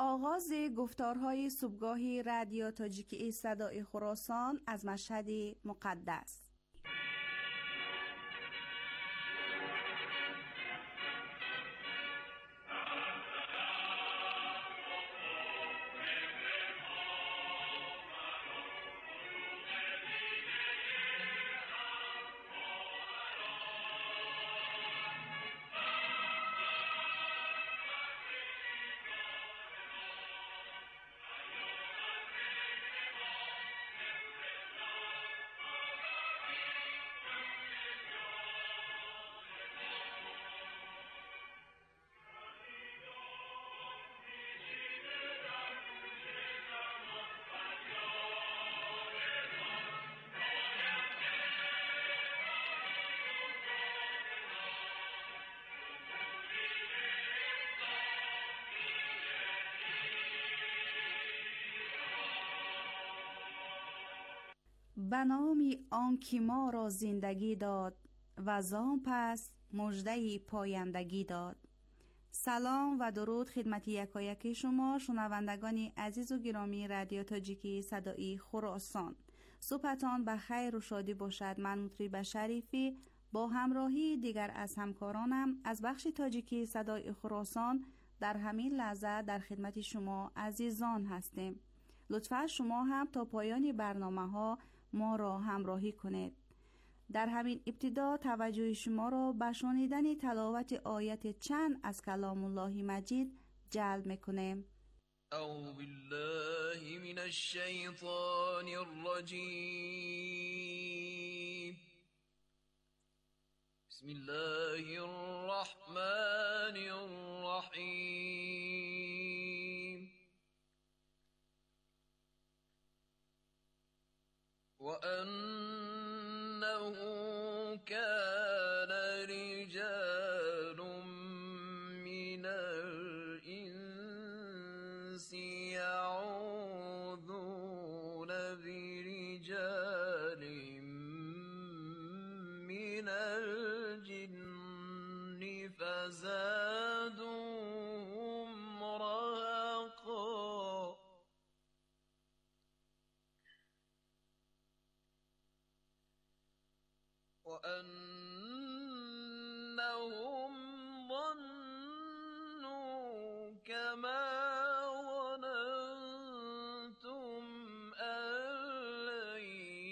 آغاز گفتارهای صبحگاهی رادیو تاجیکی صدای خراسان از مشهد مقدس. به نام آن که ما را زندگی داد و زان پس مژده پایندگی داد. سلام و درود خدمت یکایک شما شنوندگان عزیز و گرامی رادیو تاجیکی صدای خراسان. صبحتان به خیر و شادی باشد. من مطریب شریفی با همراهی دیگر از همکارانم از بخش تاجیکی صدای خراسان در همین لحظه در خدمت شما عزیزان هستیم. لطفا شما هم تا پایان برنامه ها ما را همراهی کنید. در همین ابتدا توجه شما را به شنیدن تلاوت آیت چند از کلام الله مجید جلب می‌کنیم. اعوذ بالله من الشیطان الرجیم. بسم الله الرحمن الرحیم. وَأَنَّهُ كَانَ رِجَالٌ مِّنَ الْإِنسِ يَعُوذُونَ بِرِجَالٍ مِّنَ الْجِنِّ فَزَادُوهُمْ رَهَقًا. وَأَنَّهُمْ ظَنُّوا كَمَا ظَنَنتُمْ أَن لَّن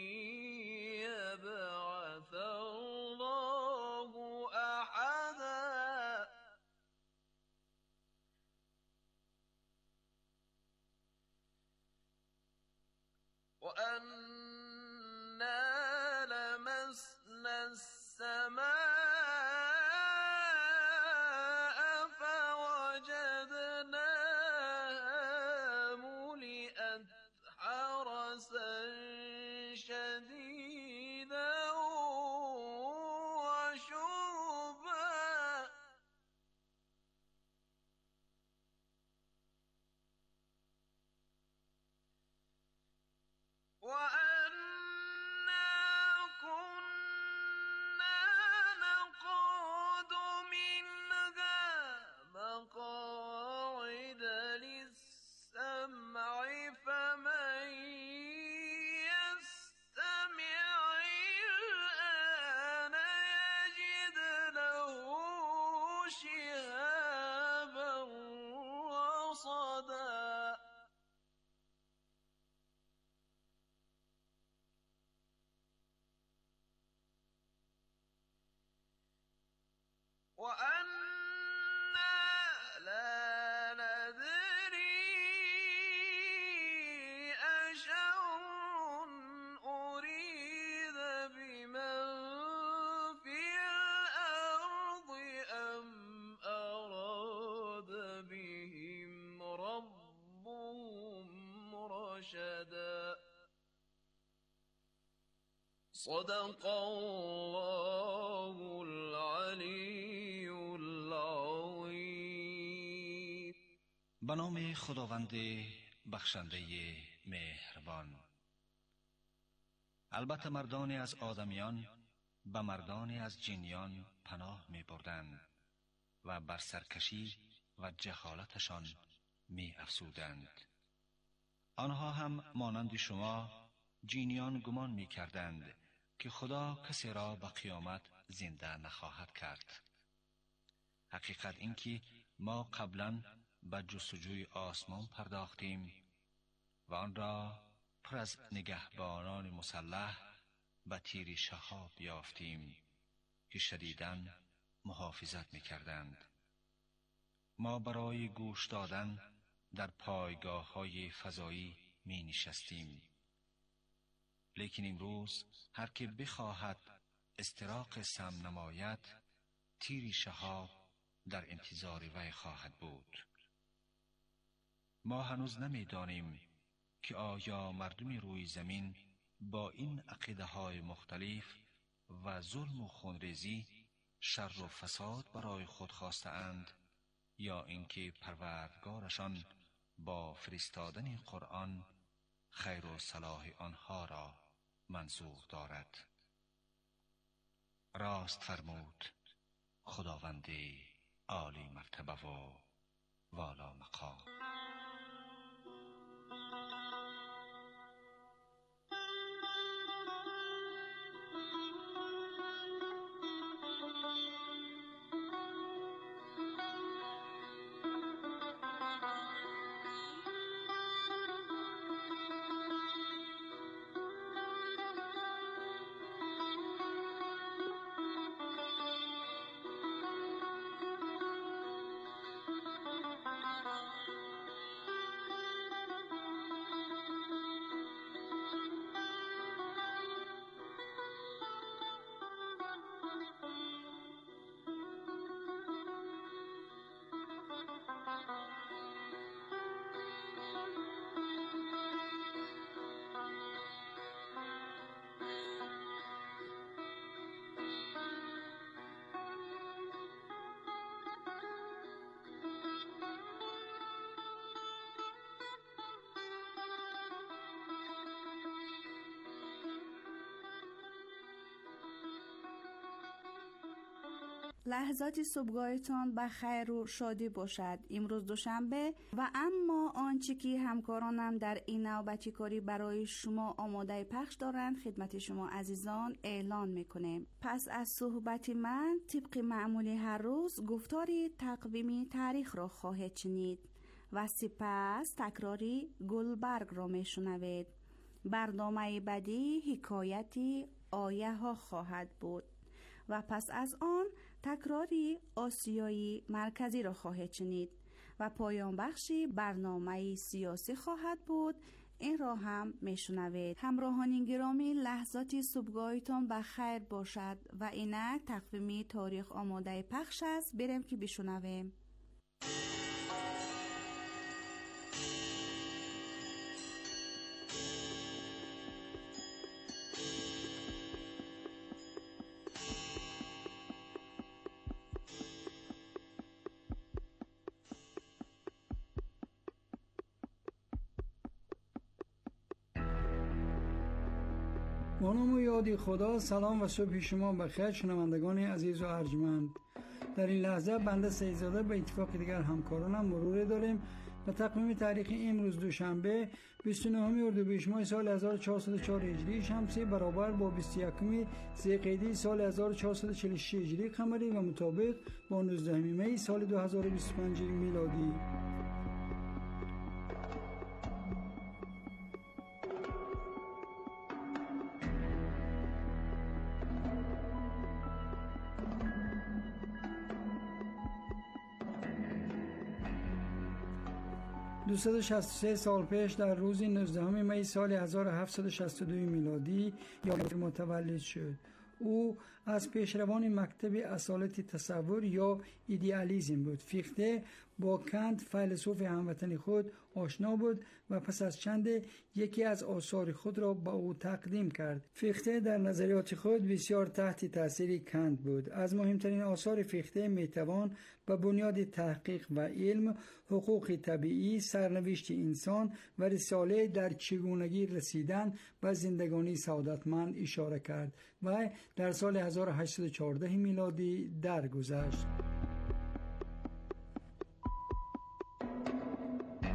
يَبْعَثَ اللَّهُ أَحَدًا. وَأَنَّا لَمَسْنَا السَّمَاءَ فَوَجَدْنَاهَا مُلِئَتْ حَرَسًا شَدِيدًا وَشُهُبًا. وَأَنَّا كُنَّا نَقْعُدُ مِنْهَا مَقَاعِدَ لِلسَّمْعِ فَمَن يَسْتَمِعِ الْآنَ يَجِدْ لَهُ شِهَابًا رَّصَدًا. وَأَنَّا لَا نَدْرِي أَشَرٌّ أُرِيدَ بِمَن فِي الْأَرْضِ أَمْ أَرَادَ بِهِمْ رَبُّهُمْ رَشَدًا. صدق الله العلی العظیم. به نام خداوند بخشنده مهربان. البته مردانی از آدمیان به مردانی از جنیان پناه می بردند و بر سرکشی و جهالتشان می افسودند. آنها هم مانند شما جینیان گمان می کردند که خدا کسی را به قیامت زنده نخواهد کرد. حقیقت این که ما قبلا به جستجوی آسمان پرداختیم و آن را پر از نگهبانان مسلح به تیر شهاب یافتیم که شدیداً محافظت می کردند. ما برای گوش دادن در پایگاه های فضایی می نشستیم. لیکن امروز هر که بخواهد استراق سم نماید، تیر شهاب در انتظار وی خواهد بود. ما هنوز نمی دانیم که آیا مردم روی زمین با این عقیده های مختلف و ظلم و خونریزی شر و فساد برای خود خواسته اند یا اینکه پروردگارشان با فرستادن قرآن خیر و صلاح آنها را منظور دارد. راست فرمود خداوند عالی مرتبه و والا مقام. لحظات صبحگاهتان به خیر و شادی باشد. امروز دوشنبه و اما آنچه که همکارانم در این نوبتی کاری برای شما آماده پخش دارند خدمت شما عزیزان اعلان میکنیم. پس از صحبت من طبق معمول هر روز گفتاری تقویمی تاریخ را خواهید شنید و سپس تکراری گلبرگ را میشنوید. برنامه بعدی حکایتی آیه ها خواهد بود و پس از آن تکراری آسیایی مرکزی را خواهید شنید و پایان بخشی برنامه سیاسی خواهد بود. این را هم میشنوید. همراهان گرامی، لحظات صبحگاهتان به خیر باشد و اینک تقویمی تاریخ آماده پخش است. بریم که بشنویم. با نام و یاد خدا. سلام و صبح شما بخیر شنوندگان عزیز و ارجمند. در این لحظه بنده سیدزاده به اتفاق دیگر همکارانم مرور داریم و تقویم تاریخی امروز دوشنبه 29 اردیبهشت ماه سال 1404 هجری شمسی برابر با 21 ذی‌قعده سال 1446 هجری قمری و مطابق با 19 می سال 2025 میلادی. ...263 سال پیش در روز 19 می سال 1762 میلادی یادگار متولد شد. او از پیشروان مکتب اصالت تصور یا ایدئالیسم بود. فیخته با کانت فیلسوف هموطن خود آشنا بود و پس از چند یکی از آثار خود را با او تقدیم کرد. فیخته در نظریات خود بسیار تحت تاثیر کانت بود. از مهمترین آثار فیخته میتوان به بنیاد تحقیق و علم، حقوق طبیعی، سرنوشت انسان و رساله در چگونگی رسیدن به زندگانی سعادتمند اشاره کرد و در سال 1814 میلادی درگذشت.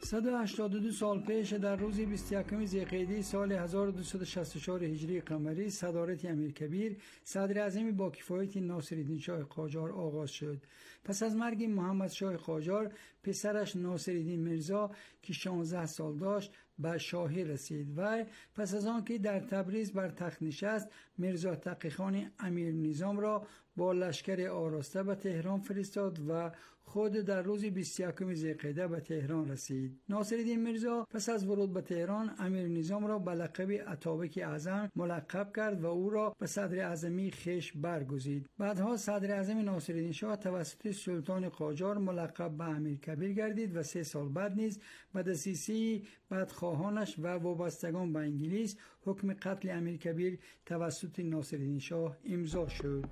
182 سال پیش در روز 21 ذی‌قعده سال 1264 هجری قمری صدارت امیرکبیر صدر اعظم با کفایت ناصرالدین شاه قاجار آغاز شد. پس از مرگ محمد شاه قاجار پسرش ناصرالدین میرزا که 16 سال داشت به شاهی رسید و پس از آن که در تبریز بر تخت نشست میرزا تقی خان امیر نظام را با لشکر آراسته به تهران فرستاد و خود در روز 21 ذی‌قعده به تهران رسید. ناصرالدین میرزا پس از ورود به تهران امیر نظام را به لقب اتابک اعظم ملقب کرد و او را به صدر اعظمی خویش برگزید. بعدها صدر اعظم ناصرالدین شاه توسط سلطان قاجار ملقب به امیرکبیر گردید و 3 سال بعد نیز به دسیسه بدخواهانش و وابستگان به انگلیس حکم قتل امیرکبیر توسط ناصرالدین شاه امضا شد.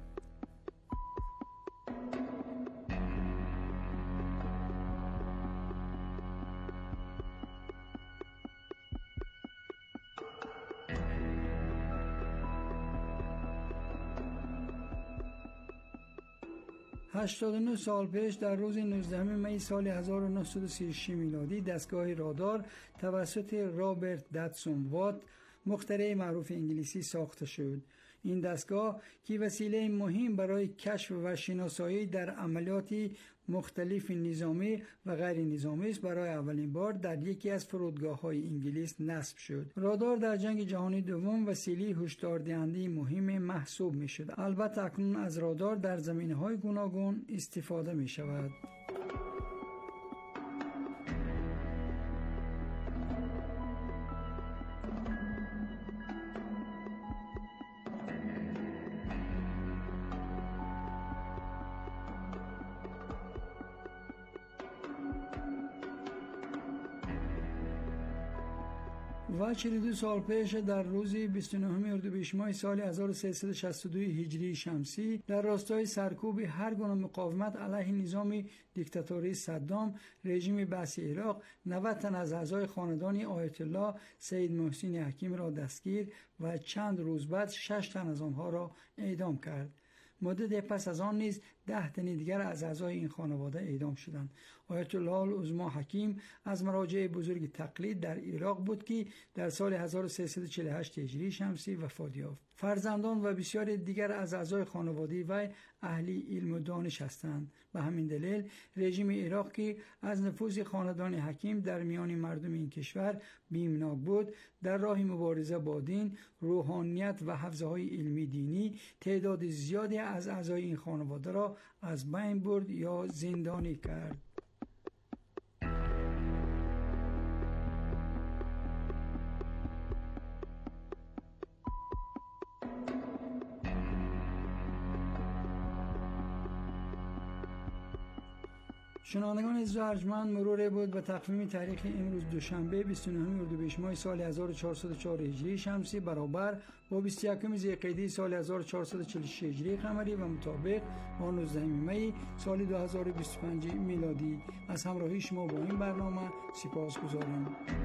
هشتاد و 9 سال پیش در روز 19 می سال 1936 میلادی دستگاه رادار توسط رابرت داتسون وات مخترع معروف انگلیسی ساخته شد. این دستگاه که وسیله مهم برای کشف و شناسایی در عملیات مختلف نظامی و غیر نظامی است برای اولین بار در یکی از فرودگاه‌های انگلیس نصب شد. رادار در جنگ جهانی دوم وسیله هشدار دهنده مهم محسوب می‌شد. البته اکنون از رادار در زمینه‌های گوناگون استفاده می‌شود. و 42 سال پیش در روز 29 اردیبهشت ماه سال 1362 هجری شمسی در راستای سرکوب هر گونه مقاومت علیه نظام دیکتاتوری صدام رژیم بعثی عراق 90 تن از اعضای خاندان آیت الله سید محسن حکیم را دستگیر و چند روز بعد 6 تن از آنها را اعدام کرد. مدت پس از آن نیز 10 تن دیگر از اعضای این خانواده اعدام شدند. آیت الله العظما حکیم از مراجع بزرگ تقلید در عراق بود که در سال 1348 هجری شمسی وفات یافت. فرزندان و بسیاری دیگر از اعضای خانواده وی اهل علم و دانش هستند. به همین دلیل رژیم عراق که از نفوذ خاندان حکیم در میان مردم این کشور بیمناک بود، در راه مبارزه با دین، روحانیت و حوزه‌های علمی دینی تعداد زیادی از اعضای این خانواده را از بین برد یا زندانی کرد. شنوندگان عزیز و ارجمند، مرور بود به تقویم تاریخ امروز دوشنبه 29 اردیبهشت ماه سال 1404 هجری شمسی برابر با 21 ذی‌قعده سال 1446 هجری قمری و مطابق با 19 می سال 2025 میلادی. از همراهی شما با این برنامه سپاسگزارم.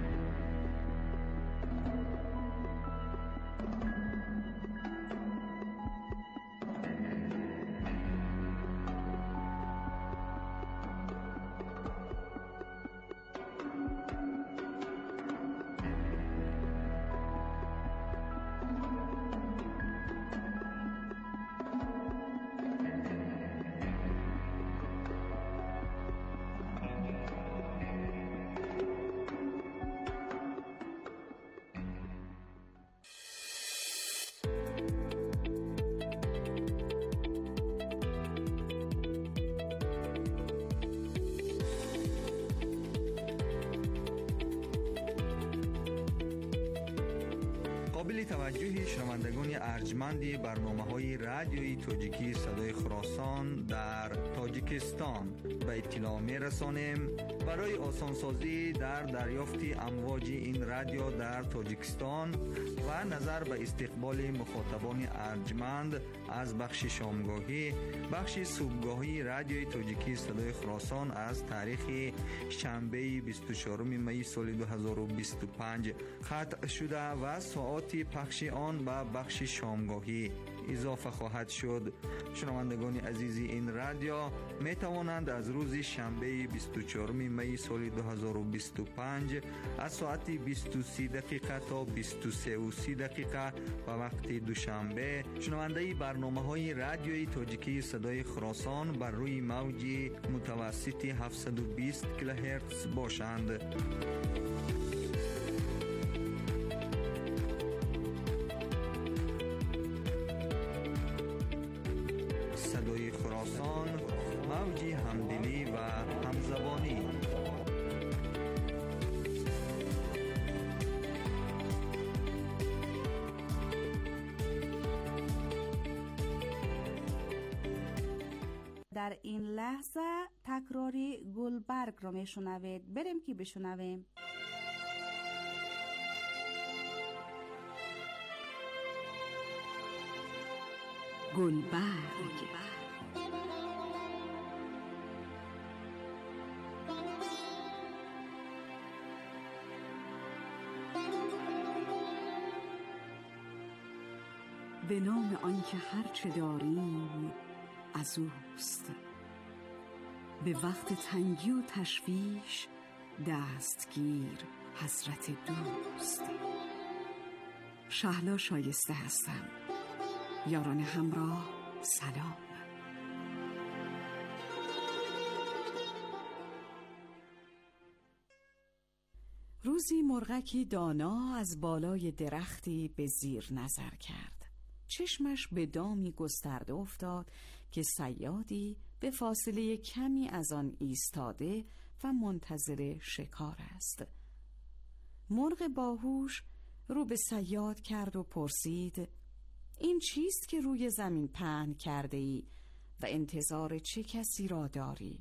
قابل توجه شنوندگان ارجمند برنامه‌های رادیویی تاجیکی صدای خراسان در تاجیکستان به اطلاع می‌رسانیم برای آسانسازی در دریافت امواج این رادیو در تاجیکستان و نظر به استقبال مخاطبان ارجمند از بخش شامگاهی، بخش صبحگاهی رادیوی تاجیکی صدای خراسان از تاریخ شنبه 24 می سال 2025 قطع شده و ساعات ساعتی پخش آن به بخش شامگاهی اضافه خواهد شد. شنوندگان عزیز این رادیو می توانند از روز شنبه 24 می سال 2025 از ساعت 23 دقیقه تا 23:30 دقیقه و وقت دوشنبه شنونده برنامه‌های رادیوی تاجیکی صدای خراسان بر روی موج متوسط 720 کیلوهرتز باشند. صدای خراسان، موج همدلی و همزبانی. در این لحظه تکراری گلبرگ رو میشنوید. بریم که بشنویم. گلبرگ. به نام آنکه هرچه داریم از اوست، به وقت تنگی و تشویش دستگیر حضرت دوست. شهلا شایسته هستم. یاران همراه سلام. روزی مرغکی دانا از بالای درختی به زیر نظر کرد. چشمش به دامی گسترده افتاد که صیادی به فاصله کمی از آن ایستاده و منتظر شکار است. مرغ باهوش رو به صیاد کرد و پرسید: این چیست که روی زمین پهن کرده ای و انتظار چه کسی را داری؟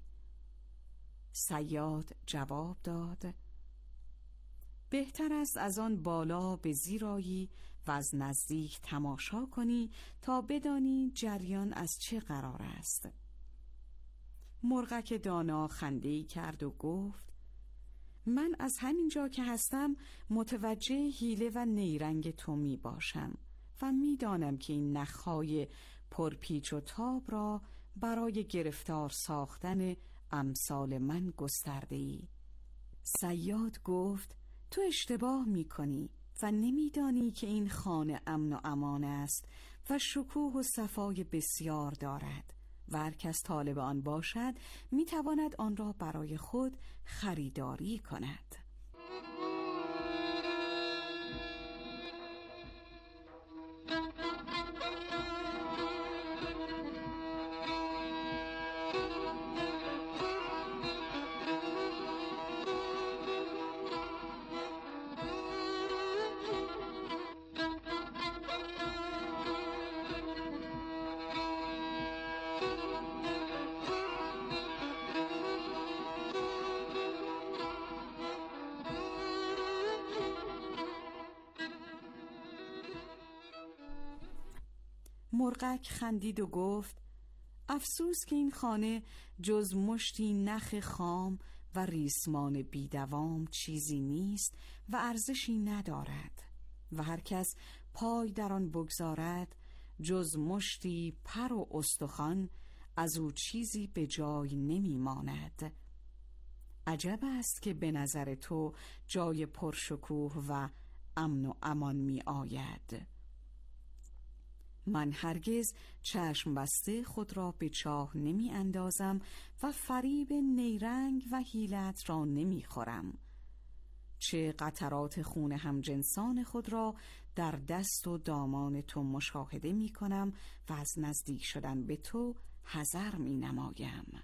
صیاد جواب داد: بهتر است از آن بالا به زیر آیی و از نزدیک تماشا کنی تا بدانی جریان از چه قرار است. مرغک دانا خنده‌ای کرد و گفت: من از همین جا که هستم متوجه حیله و نیرنگ تو می باشم و می دانم که این نخهای پرپیچ و تاب را برای گرفتار ساختن امثال من گسترده ای. صیاد گفت: تو اشتباه می کنی و نمی دانی که این خانه امن و امان است و شکوه و صفای بسیار دارد و هر کس طالب آن باشد می تواند آن را برای خود خریداری کند. مرغک خندید و گفت: افسوس که این خانه جز مشتی نخ خام و ریسمان بیدوام چیزی نیست و ارزشی ندارد و هر کس پای در آن بگذارد جز مشتی پر و استخوان از او چیزی به جای نمی ماند. عجب است که به نظر تو جای پرشکوه و امن و امان می آید. من هرگز چشم بسته خود را به چاه نمی اندازم و فریب نیرنگ و حیلت را نمی خورم. چه قطرات خون همجنسان خود را در دست و دامان تو مشاهده می کنم و از نزدیک شدن به تو حذر می نمایم.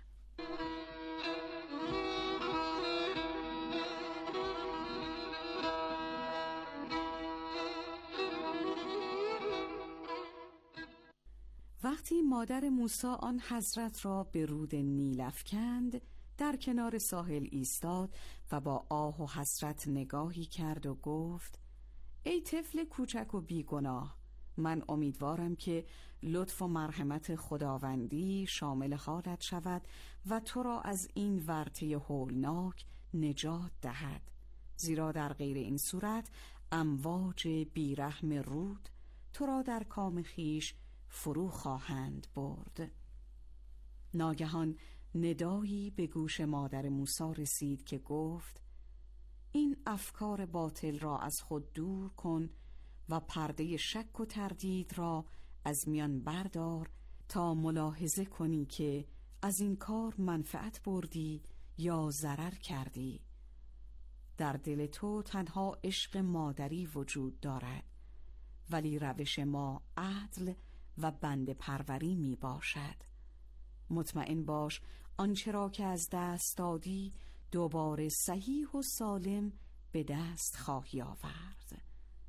وقتی مادر موسی آن حضرت را به رود نیل افکند، در کنار ساحل ایستاد و با آه و حسرت نگاهی کرد و گفت: ای طفل کوچک و بیگناه، من امیدوارم که لطف و مرحمت خداوندی شامل حالت شود و تو را از این ورطه هولناک نجات دهد، زیرا در غیر این صورت امواج بیرحم رود تو را در کام خیش فرو خواهند برد. ناگهان ندایی به گوش مادر موسی رسید که گفت: این افکار باطل را از خود دور کن و پرده شک و تردید را از میان بردار تا ملاحظه کنی که از این کار منفعت بردی یا ضرر کردی. در دل تو تنها عشق مادری وجود دارد، ولی روش ما عدل و بنده پروری می باشد. مطمئن باش آنچه را که از دست دادی دوباره صحیح و سالم به دست خواهی آورد.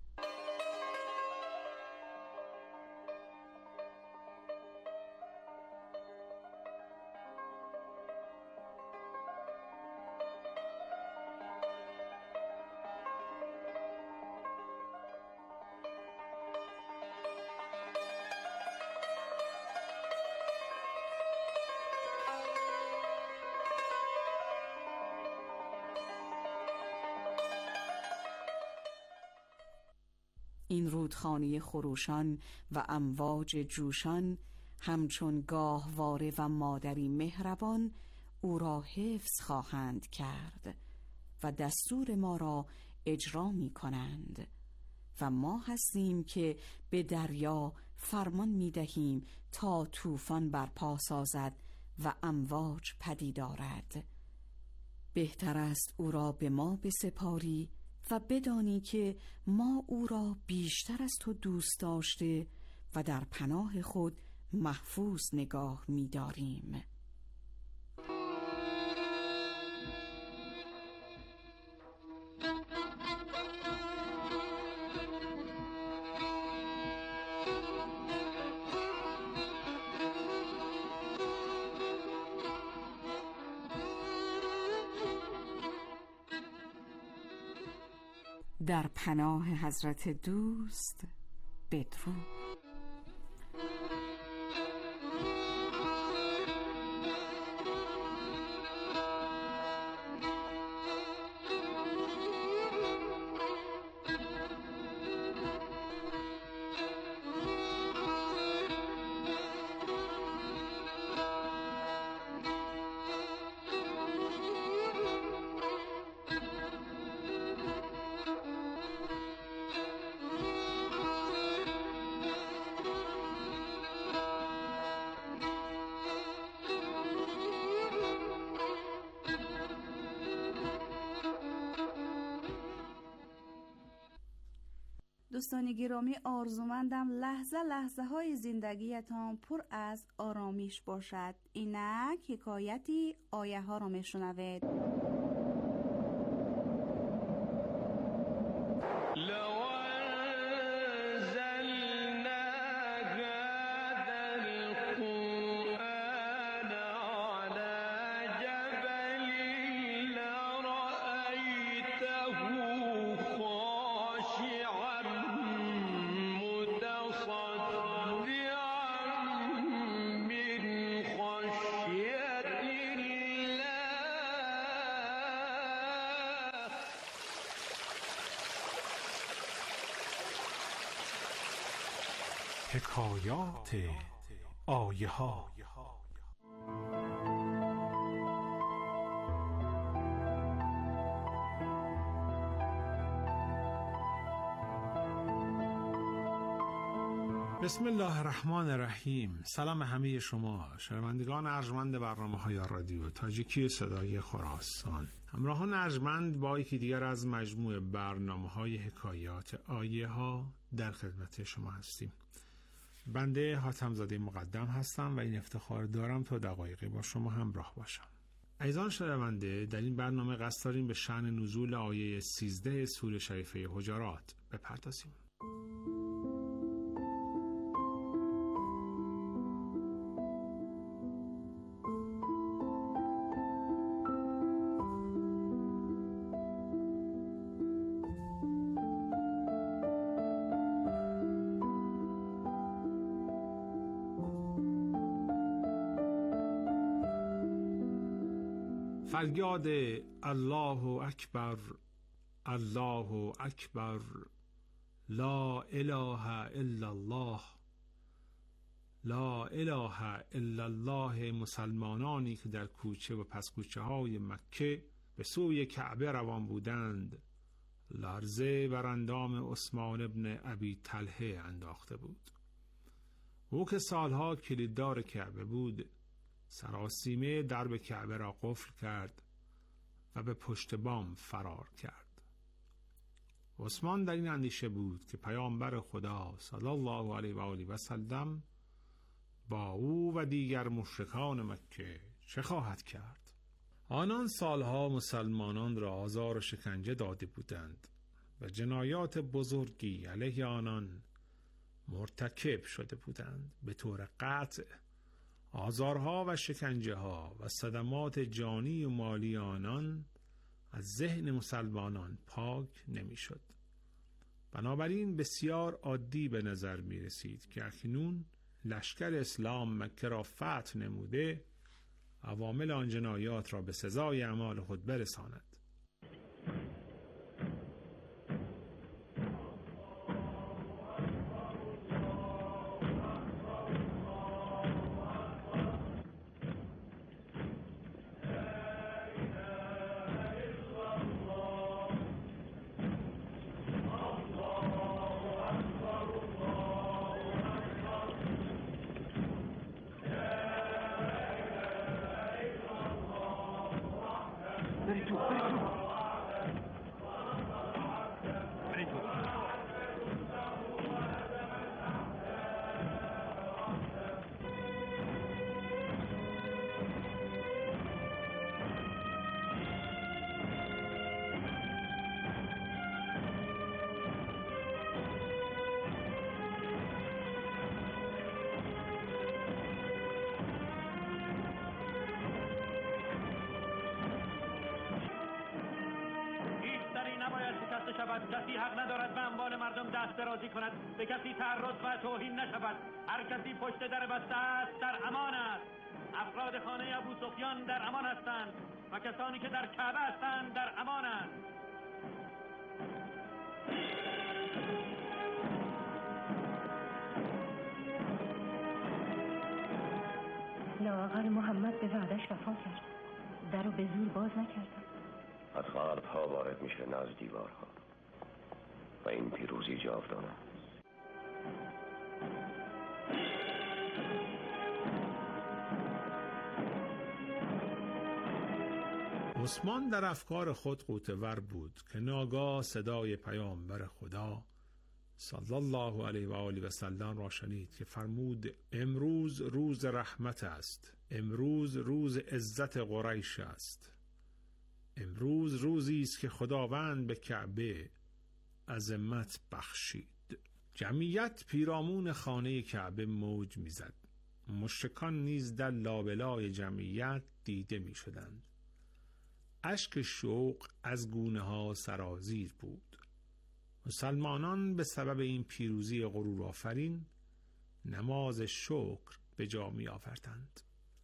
این رودخانه خروشان و امواج جوشان همچون گاهواره و مادری مهربان او را حفظ خواهند کرد و دستور ما را اجرا می کنند و ما هستیم که به دریا فرمان می دهیم تا طوفان برپا سازد و امواج پدید آرد. بهتر است او را به ما بسپاری و بدانی که ما او را بیشتر از تو دوست داشته و در پناه خود محفوظ نگاه می داریم. در پناه حضرت دوست بدرود. دوستان گرامی، آرزومندم لحظه لحظه های زندگیتان پر از آرامش باشد. اینک حکایتی آیه ها را میشنوید. حکایات آیه ها. بسم الله الرحمن الرحیم. سلام همه شما شنوندگان ارجمند برنامه‌های رادیو تاجیکی صدای خراسان. همراهان ارجمند با یکی دیگر از مجموعه برنامه‌های حکایات آیه ها در خدمت شما هستیم. بنده حاتم‌زاده مقدم هستم و این افتخار دارم تا دقایقی با شما همراه باشم. عزیزان شنونده، در این برنامه قصد داریم به شأن نزول آیه 13 سوره شریفه حجرات بپردازیم. فریاد الله اکبر، الله اکبر، لا اله الا الله، لا اله الا الله. مسلمانانی که در کوچه و پس کوچه های مکه به سوی کعبه روان بودند لرزه بر اندام عثمان ابن ابی طلحه انداخته بود. او که سالها کلیددار کعبه بود سراسیمه درب کعبه را قفل کرد و به پشت بام فرار کرد. عثمان در این اندیشه بود که پیامبر خدا صلی الله علیه و آله و سلم با او و دیگر مشرکان مکه چه خواهد کرد. آنان سالها مسلمانان را آزار و شکنجه داده بودند و جنایات بزرگی علیه آنان مرتکب شده بودند. به طور قطع آزارها و شکنجه ها و صدمات جانی و مالی آنان از ذهن مسلمانان پاک نمی شد. بنابراین بسیار عادی به نظر می رسید که اکنون لشکر اسلام مکه را فتح نموده عوامل آن جنایات را به سزای اعمال خود برساند. کسی حق ندارد به اموال مردم دست درازی کند، به کسی تعرض و توهین نشود. هر کسی پشت در بسته است در امان است. افراد خانه ابو سفیان در امان هستند و کسانی که در کعبه هستند در امان است. لااقل محمد به وعدش وفا کرد، در رو به زور باز نکردم. از غرب‌ها وارد میشه نزد دیوارها و این پیروزی جاودانه. عثمان در افکار خود غوطه‌ور بود که ناگاه صدای پیامبر خدا صلی الله علیه و آله و سلم را شنید که فرمود امروز روز رحمت است، امروز روز عزت قریش است، امروز روزی است که خداوند به کعبه عظمت بخشید. جمعیت پیرامون خانه کعبه موج میزد. مشرکان نیز در لابلای جمعیت دیده می شدند. اشک شوق از گونه ها سرازیر بود. مسلمانان به سبب این پیروزی غرور آفرین نماز شکر به جا می آوردند.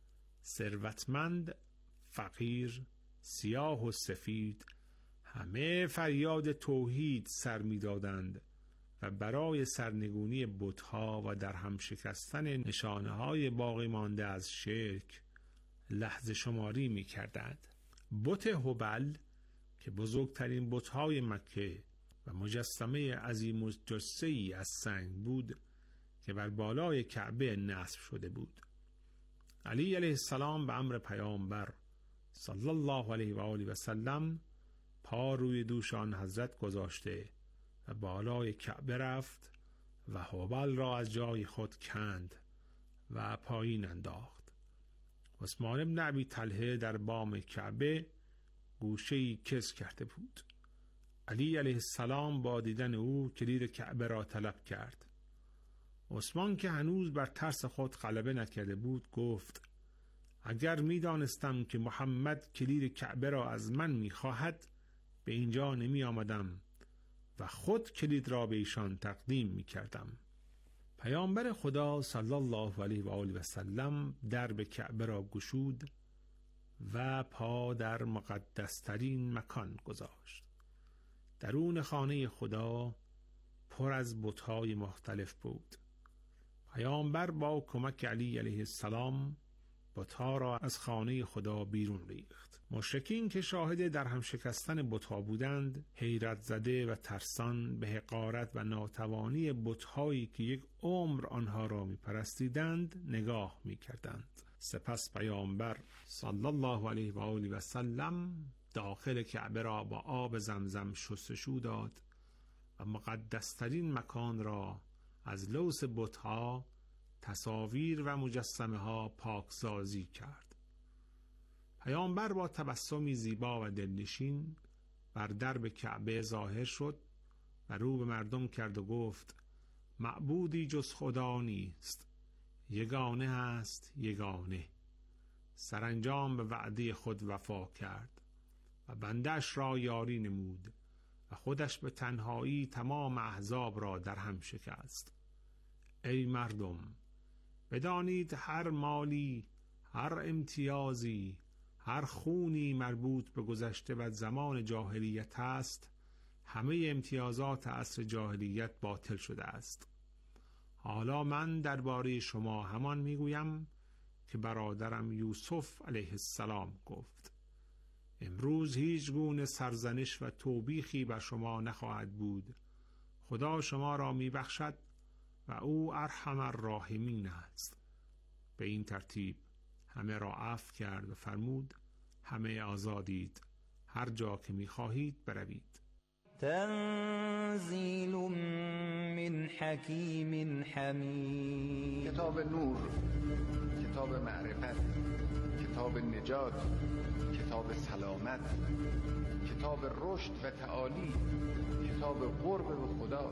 ثروتمند، فقیر، سیاه و سفید همه فریاد توحید سر می دادند و برای سرنگونی بت‌ها و در هم شکستن نشانه های باقی مانده از شرک لحظه شماری می کردند. بت هبل که بزرگترین بت‌های مکه و مجسمه عظیم الجثه‌ای از سنگ بود که بر بالای کعبه نصب شده بود. علی علیه السلام به امر پیامبر صلی الله علیه و آله و سلم پا روی دوش آن حضرت گذاشته و بالای کعبه رفت و هبل را از جای خود کند و پایین انداخت. عثمان ابن ابی طلحه در بام کعبه گوشه‌ای کز کرده بود. علی علیه السلام با دیدن او کلید کعبه را طلب کرد. عثمان که هنوز بر ترس خود غلبه نکرده بود گفت اگر می دانستم که محمد کلید کعبه را از من می خواهد به اینجا نمی آمدم و خود کلید را به ایشان تقدیم می کردم. پیامبر خدا صلی الله علیه و آله و سلم درب کعبه را گشود و پا در مقدس ترین مکان گذاشت. درون خانه خدا پر از بت‌های مختلف بود. پیامبر با کمک علی علیه السلام بت‌ها را از خانه خدا بیرون ریخت. مشرکین که شاهد در هم شکستن بت‌ها بودند، حیرت زده و ترسان به حقارت و ناتوانی بت‌هایی که یک عمر آنها را می‌پرستیدند نگاه می‌کردند. سپس پیامبر صلی الله علیه و آله و سلم داخل کعبه را با آب زمزم شستشو داد و مقدسترین مکان را از لوث بت‌ها، تصاویر و مجسمه ها پاکسازی کرد. پیامبر با تبسمی زیبا و دلنشین بر درب کعبه ظاهر شد و رو به مردم کرد و گفت: معبودی جز خدا نیست، یگانه است، یگانه. سرانجام به وعده خود وفا کرد و بندش را یاری نمود و خودش به تنهایی تمام احزاب را در هم شکست. ای مردم، بدانید هر مالی، هر امتیازی، هر خونی مربوط به گذشته و زمان جاهلیت است، همه امتیازات عصر جاهلیت باطل شده است. حالا من درباره شما همان میگویم که برادرم یوسف علیه السلام گفت: امروز هیچ گونه سرزنش و توبیخی بر شما نخواهد بود. خدا شما را میبخشد و او ارحم الراحمین است. به این ترتیب همه را عفو کرد و فرمود: همه آزادید، هر جا که میخواهید بروید. تنزیل من حکیم حمید. کتاب نور، کتاب معرفت، کتاب نجات، کتاب سلامت، کتاب رشد و تعالی، کتاب قرب به خدا.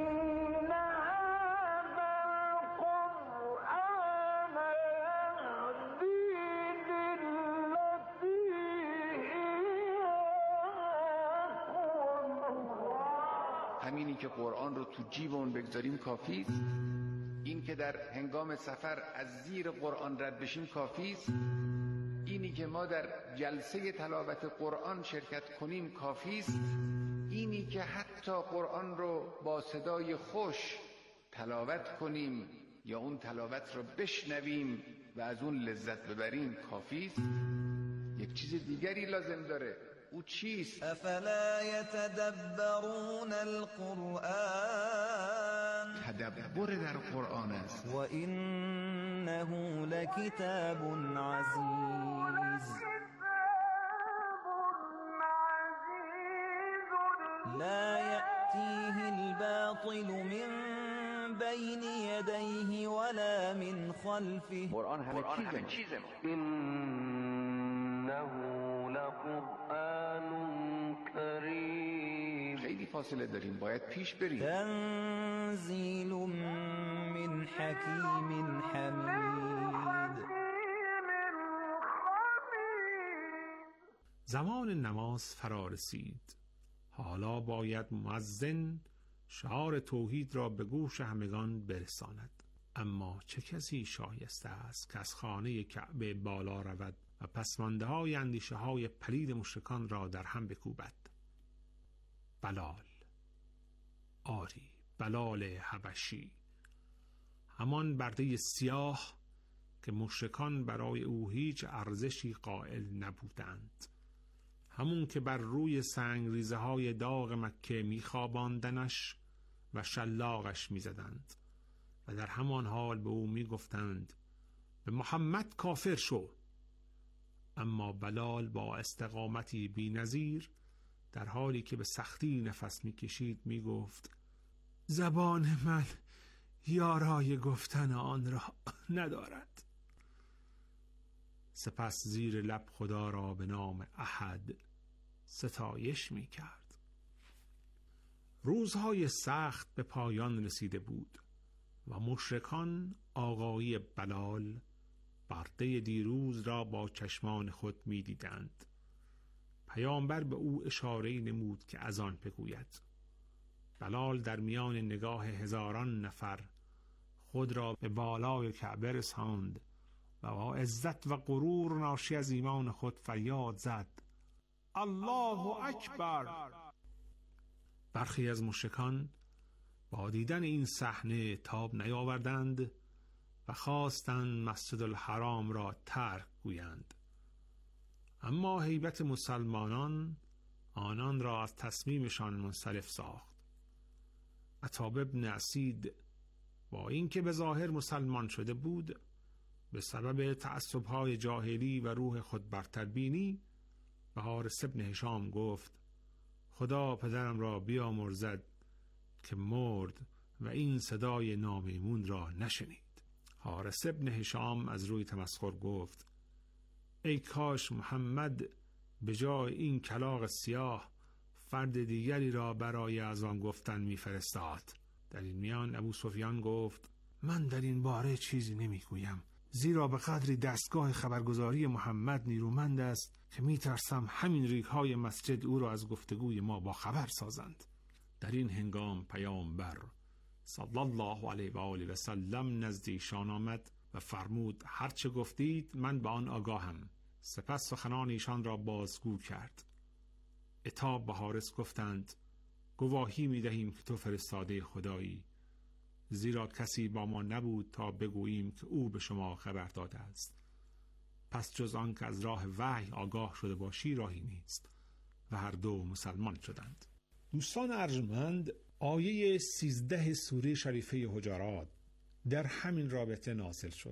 همینی که قرآن رو تو جیبمون بگذاریم کافیست. این که در هنگام سفر از زیر قرآن رد بشیم کافیست. اینی که ما در جلسه تلاوت قرآن شرکت کنیم کافیست. اینی که حتی قرآن رو با صدای خوش تلاوت کنیم یا اون تلاوت رو بشنویم و از اون لذت ببریم کافیست. یک چیز دیگری لازم داره. او چیست؟ افلا یتدبرون القرآن. تدبر در قرآن است. و انه لکتاب عزیز لا یأتیه الباطل من بین یدیه ولا من خلفه. قرآن همه چیزه. انه لقرآن کریم. خیلی فاصله داریم، باید پیش بریم. تنزیل من حکیم حمید. زمان نماز فرا رسید. حالا باید مؤذن شعار توحید را به گوش همگان برساند. اما چه کسی شایسته است که از خانه کعبه بالا رود و پسمانده های اندیشه های پلید مشرکان را در هم بکوبد؟ بلال، آری، بلال حبشی، همان برده سیاه که مشرکان برای او هیچ ارزشی قائل نبودند، همون که بر روی سنگریزه های داغ مکه میخواباندنش و شلاقش میزدند و در همان حال به او میگفتند به محمد کافر شو. اما بلال با استقامتی بی‌نظیر در حالی که به سختی نفس میکشید میگفت: زبان من یارای گفتن آن را ندارد. سپس زیر لب خدا را به نام احد ستایش میکرد. روزهای سخت به پایان رسیده بود و مشرکان آقایی بلال، برده دیروز را با چشمان خود می دیدند. پیامبر به او اشاره نمود که از آن بگوید. بلال در میان نگاه هزاران نفر خود را به بالای کعبه رساند و با عزت و غرور ناشی از ایمان خود فریاد زد: الله اکبر! برخی از مشرکان با دیدن این صحنه تاب نیاوردند و خواستند مسجد الحرام را ترک گویند، اما هیبت مسلمانان آنان را از تصمیمشان منصرف ساخت. عتاب بن اسید با اینکه به ظاهر مسلمان شده بود، به سبب تعصب‌های جاهلی و روح خود برتربینی به حارث بن هشام گفت: خدا پدرم را بیامرزد که مرد و این صدای نامیمون را نشنید. حارث بن هشام از روی تمسخر گفت: ای کاش محمد به جای این کلاغ سیاه فرد دیگری را برای از آن گفتن میفرستاد. در این میان ابو سفیان گفت: من در این باره چیزی نمیگویم، زیرا به قدری دستگاه خبرگزاری محمد نیرومند است که میترسم همین ریگ‌های مسجد او را از گفتگوی ما با خبر سازند. در این هنگام پیامبر صلی الله علیه و آله و سلم نزد ایشان آمد و فرمود: هر چه گفتید من به آن آگاهم. سپس سخنان ایشان را بازگو کرد. عتاب به حارث گفتند: گواهی می‌دهیم که تو فرستاده خدایی، زیرا کسی با ما نبود تا بگوییم که او به شما خبر داده است. پس جز آن که از راه وحی آگاه شده باشی راهی نیست. و هر دو مسلمان شدند. دوستان ارجمند، آیه 13 سوره شریفه حجرات در همین رابطه نازل شد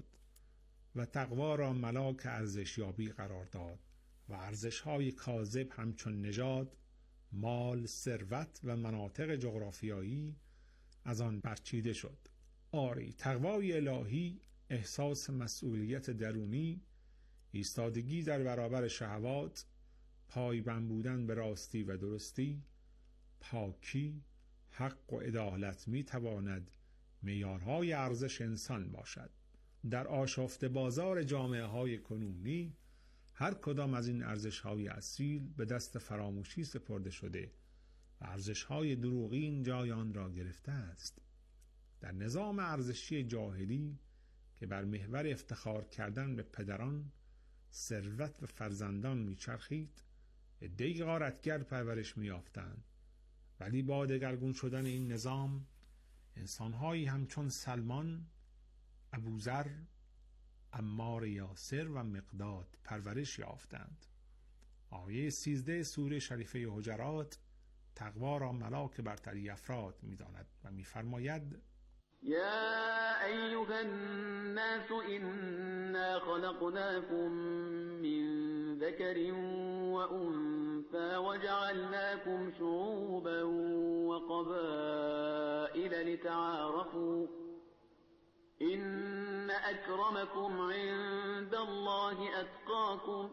و تقوا را ملاک ارزشیابی قرار داد و ارزش‌های کاذب همچون نژاد، مال، ثروت و مناطق جغرافیایی از آن برچیده شد. آری، تقوای الهی احساس مسئولیت درونی، ایستادگی در برابر شهوات، پایبند بودن به راستی و درستی، پاکی، حق و عدالت می تواند معیارهای ارزش انسان باشد. در آشفته بازار جامعه های کنونی هر کدام از این ارزش‌های اصیل به دست فراموشی سپرده شده و ارزش‌های دروغین جای آن را گرفته است. در نظام ارزشی جاهلی که بر محور افتخار کردن به پدران، ثروت و فرزندان میچرخید، عده‌ای غارتگر پرورش می‌یافتند، ولی با دگرگون شدن این نظام انسان‌هایی همچون سلمان، ابوذر، عمار یاسر و مقداد پرورش یافتند. آیه 13 سوره شریفه حجرات تقوا را ملاک برتری افراد می‌داند و می‌فرماید: يا أيها الناس إنا خلقناكم من ذكر وأنثى وجعلناكم شعوبا وقبائل لتعارفوا إن أكرمكم عند الله أتقاكم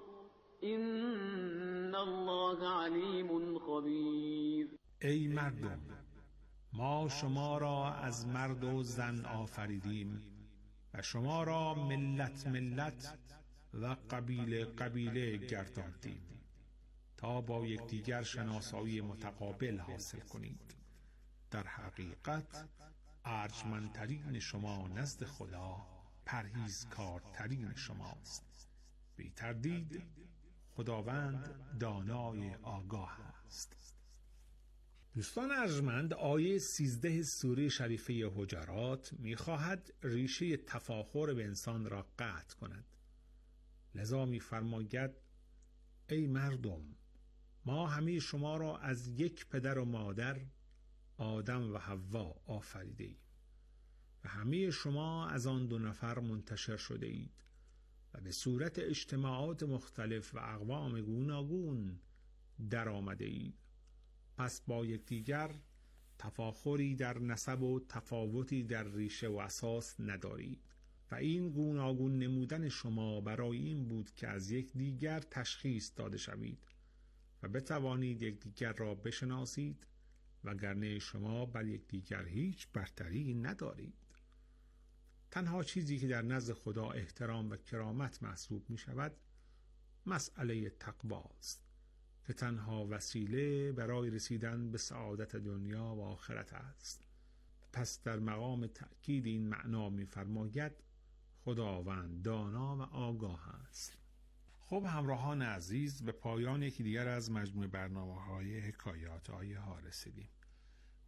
إن الله عليم خبير. ای مردم، ما شما را از مرد و زن آفریدیم و شما را ملت ملت و قبیله قبیله گرداندیم تا با یکدیگر شناسایی متقابل حاصل کنید. در حقیقت ارجمندترین شما نزد خدا پرهیزکارترین شماست. بی تردید خداوند دانای آگاه است. دوستان ارجمند، آیه 13 سوره شریفه حجرات می‌خواهد ریشه تفاخر به انسان را قطع کند. لذا می‌فرماید: ای مردم، ما همه شما را از یک پدر و مادر، آدم و حوا آفریده ایم و همه شما از آن دو نفر منتشر شده اید و به صورت اجتماعات مختلف و اقوام گوناگون در آمده اید. پس با یکدیگر تفاخری در نسب و تفاوتی در ریشه و اساس ندارید و این گوناگون نمودن شما برای این بود که از یکدیگر تشخیص داده شوید و بتوانید یکدیگر را بشناسید، وگرنه شما بر یکدیگر هیچ برتری ندارید. تنها چیزی که در نزد خدا احترام و کرامت محسوب می شود مسئله تقوا است که تنها وسیله برای رسیدن به سعادت دنیا و آخرت است. پس در مقام تأکید این معنا می فرماید: خداوند دانا و آگاه است. خب همراهان عزیز، به پایان یکی دیگر از مجموع برنامه‌های حکایات آیه ها رسیدیم.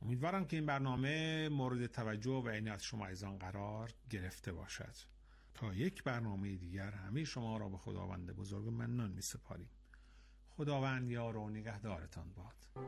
امیدوارم که این برنامه مورد توجه و عنایت شما عزیزان قرار گرفته باشد. تا یک برنامه دیگر همه شما را به خداوند بزرگ منان می سپاریم. خداوند یار و نگهدارتان باد.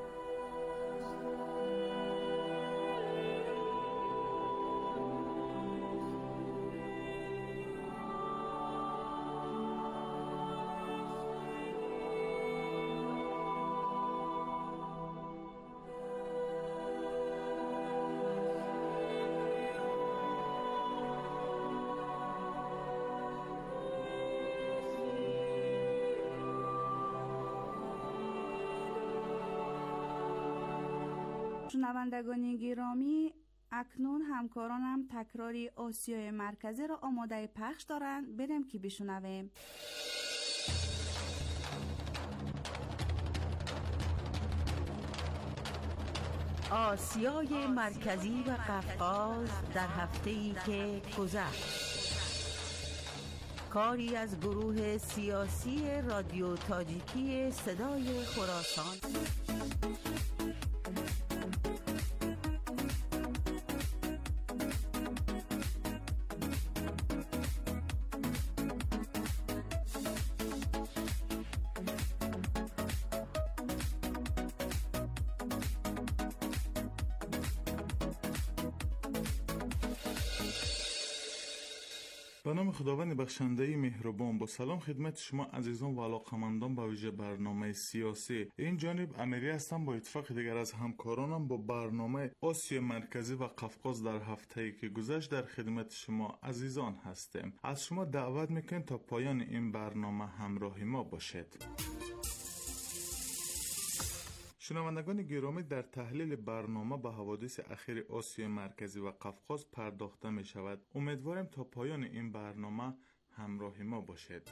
شنوندگان گرامی، اکنون همکارانم تکراری آسیای مرکزی را آماده پخش دارند. بریم که بشنویم. آسیای مرکزی و قفقاز در هفته‌ای که گذشت. کاری از گروه سیاسی رادیو تاجیکی صدای خراسان. به نام خداوند بخشنده مهربان، با سلام خدمت شما عزیزان و علاقمندان به ویژه برنامه سیاسی. این جانب امیری هستم، با اتفاق دیگر از همکارانم با برنامه آسیا مرکزی و قفقاز در هفته‌ای که گذشت در خدمت شما عزیزان هستیم. از شما دعوت میکنم تا پایان این برنامه همراه ما باشید. شنوندگان گرامی، در تحلیل برنامه به حوادث اخیر آسیا مرکزی و قفقاز پرداخته می شود. امیدوارم تا پایان این برنامه همراه ما باشید.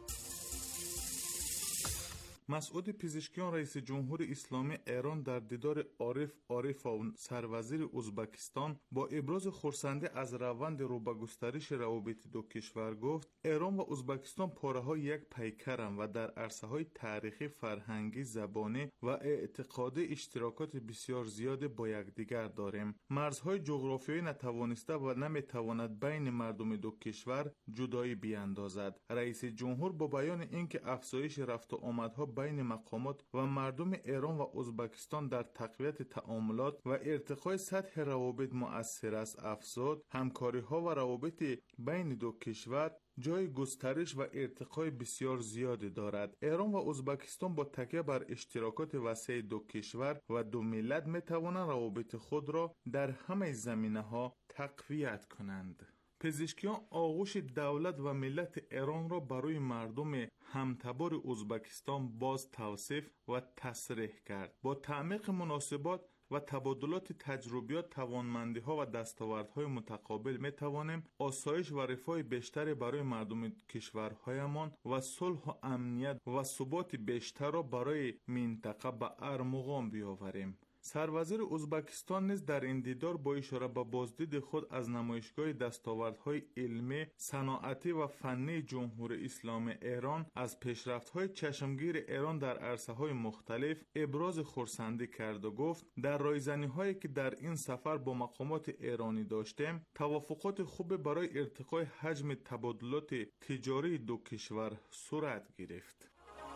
مسعود پزشکیان رئیس جمهور اسلامی ایران در دیدار عارف عارفov سروزیر ازبکستان با ابراز خرسندی از روند رو به گسترش روابط دو کشور گفت ایران و ازبکستان پاره‌های یک پیکرند و در عرصه‌های تاریخی، فرهنگی، زبانی و اعتقادی اشتراکات بسیار زیاد با یکدیگر داریم. مرزهای جغرافیایی نتوانسته و نمیتواند بین مردم دو کشور جدایی بیاندازد. رئیس جمهور با بیان اینکه افزایش رفت و آمدها بین مقامات و مردم ایران و ازبکستان در تقویت تعاملات و ارتقای سطح روابط مؤثر است افزود، همکاری ها و روابط بین دو کشور جای گسترش و ارتقای بسیار زیادی دارد. ایران و ازبکستان با تکیه بر اشتراکات وسیع دو کشور و دو ملت می توانند روابط خود را در همه زمینه ها تقویت کنند. پزشکیان آغوش دولت و ملت ایران را برای مردم همتبار ازبکستان باز توصیف و تصریح کرد. با تعمیق مناسبات و تبادلات تجربیات، توانمندی‌ها و دستاوردهای متقابل می‌توانیم آسایش و رفاه بیشتری برای مردم کشورهایمان و صلح و امنیت و ثبات بیشتر را برای منطقه به ارمغان بیاوریم. سروزیر ازبکستان نیز در این دیدار با اشاره به بازدید خود از نمایشگاه دستاوردهای علمی، صنعتی و فنی جمهوری اسلامی ایران از پیشرفت‌های چشمگیر ایران در عرصه‌های مختلف ابراز خرسندی کرد و گفت در رایزنی‌هایی که در این سفر با مقامات ایرانی داشتیم، توافقات خوب برای ارتقای حجم تبادلات تجاری دو کشور صورت گرفت.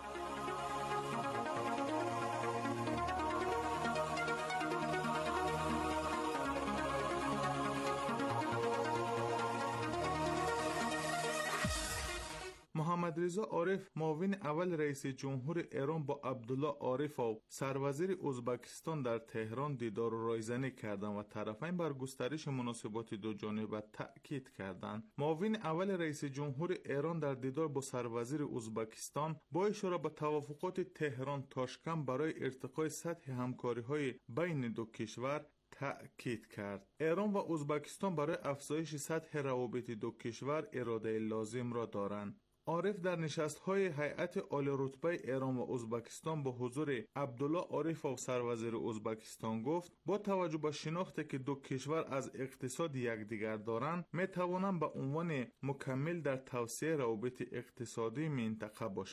محمد رضا عارف، معاون اول رئیس جمهور ایران، با عبدالله عارفov سروزیر ازبکستان در تهران دیدار و رایزنی کردند و طرفین بر گسترش مناسبات دو جانبه تأکید کردند. معاون اول رئیس جمهور ایران در دیدار با سروزیر ازبکستان با اشاره به توافقات تهران تاشکند برای ارتقای سطح همکاری‌های بین دو کشور تأکید کرد. ایران و ازبکستان برای افزایش سطح روابط دو کشور اراده لازم را دارند. عارف در نشست‌های هیئت عالی رتبه ایران و ازبکستان با حضور عبدالله عارفov سروزیر ازبکستان گفت با توجه به شناختی که دو کشور از اقتصاد یکدیگر دارند می‌توانند به عنوان مکمل در توسعه روابط اقتصادی منطقه باشند.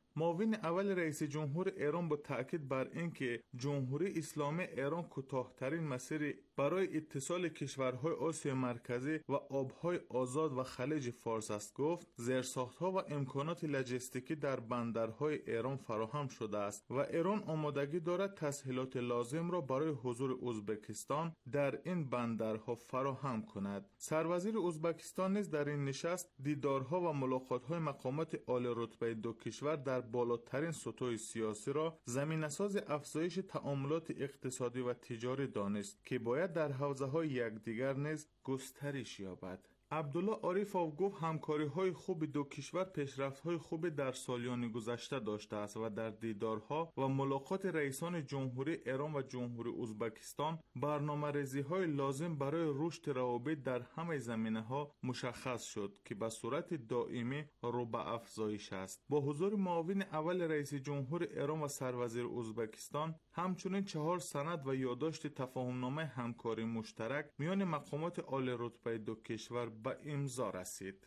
معاون اول رئیس جمهور ایران با تاکید بر اینکه جمهوری اسلامی ایران کوتاه‌ترین مسیر برای اتصال کشورهای آسیا مرکزی و آبهای آزاد و خلیج فارس است گفت زیرساخت‌ها و امکانات لوجستیکی در بندرهای ایران فراهم شده است و ایران آمادگی دارد تسهیلات لازم را برای حضور ازبکستان در این بندرها فراهم کند. سروزیر ازبکستان نیز در این نشست دیدارها و ملاقات‌های مقامات عالی رتبه دو کشور در بالاترین سطوح سیاسی را زمینه‌ساز افزایش تعاملات اقتصادی و تجاری دانست که باید در حوزه‌های یکدیگر نیز گسترش یابد. عبدالله عارفوف گفت همکاری‌های خوب دو کشور پیشرفت‌های خوبی در سالیان گذشته داشته است و در دیدارها و ملاقات رئیسان جمهوری ایران و جمهوری ازبکستان برنامه‌ریزی‌های لازم برای رشد روابط در همه زمینه‌ها مشخص شد که به صورت دائمی رو به افزایش است. با حضور معاون اول رئیس جمهور ایران و سروزیر ازبکستان همچنین 4 سند و یادداشت تفاهم‌نامه همکاری مشترک میان مقامات عالی رتبه دو کشور به امضا رسید.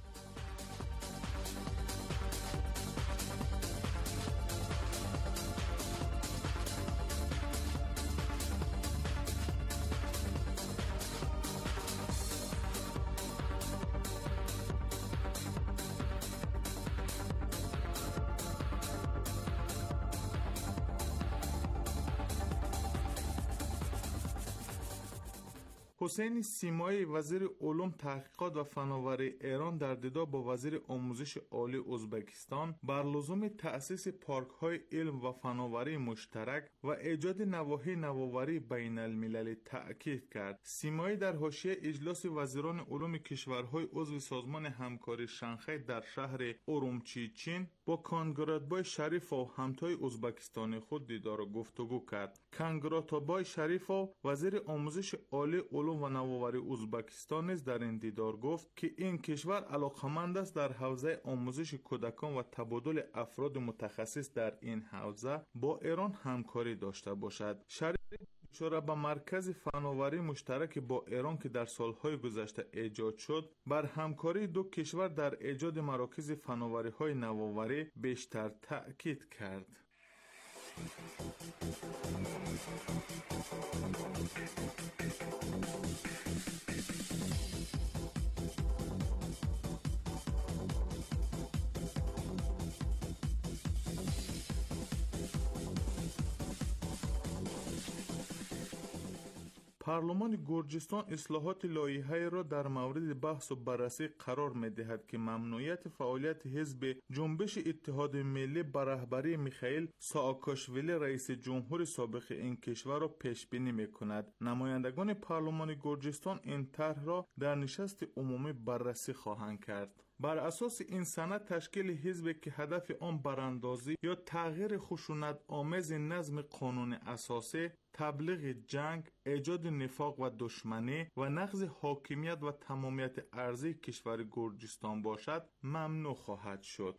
حسین سیمایی وزیر علوم تحقیقات و فناوری ایران در دیدار با وزیر آموزش عالی ازبکستان بر لزوم تأسیس پارک‌های علم و فناوری مشترک و ایجاد نواحی نوآوری بین المللی تأکید کرد. سیمایی در حاشیه اجلاس وزیران علوم کشورهای عضو سازمان همکاری شانگهای در شهر ارومچی چین با کانگراتبای شریفوف همتای ازبکستانی خود دیدار و گفتگو کرد. کانگراتبای شریفوف وزیر آموزش عالی علوم و نوآوری ازبکستان نیز در این دیدار گفت که این کشور علاقمند است در حوزه آموزش کودکان و تبادل افراد متخصص در این حوزه با ایران همکاری داشته باشد. شریف اشاره به مرکز فناوری مشترک با ایران که در سالهای گذشته ایجاد شد بر همکاری دو کشور در ایجاد مراکز فناوری‌های نوآوری بیشتر تأکید کرد. پارلمان گرجستان اصلاحات لایحه‌ای را در مورد بحث و بررسی قرار می‌دهد که ممنوعیت فعالیت حزب جنبش اتحاد ملی به رهبری میخائیل سااکاشویلی رئیس جمهور سابق این کشور را پیش بینی می‌کند. نمایندگان پارلمان گرجستان این طرح را در نشست عمومی بررسی خواهند کرد. بر اساس این سند تشکیل حزبی که هدف آن براندازی یا تغییر خشونت آمیز نظم قانون اساسی، تبلیغ جنگ، ایجاد نفاق و دشمنی و نقض حاکمیت و تمامیت ارضی کشور گرجستان باشد ممنوع خواهد شد.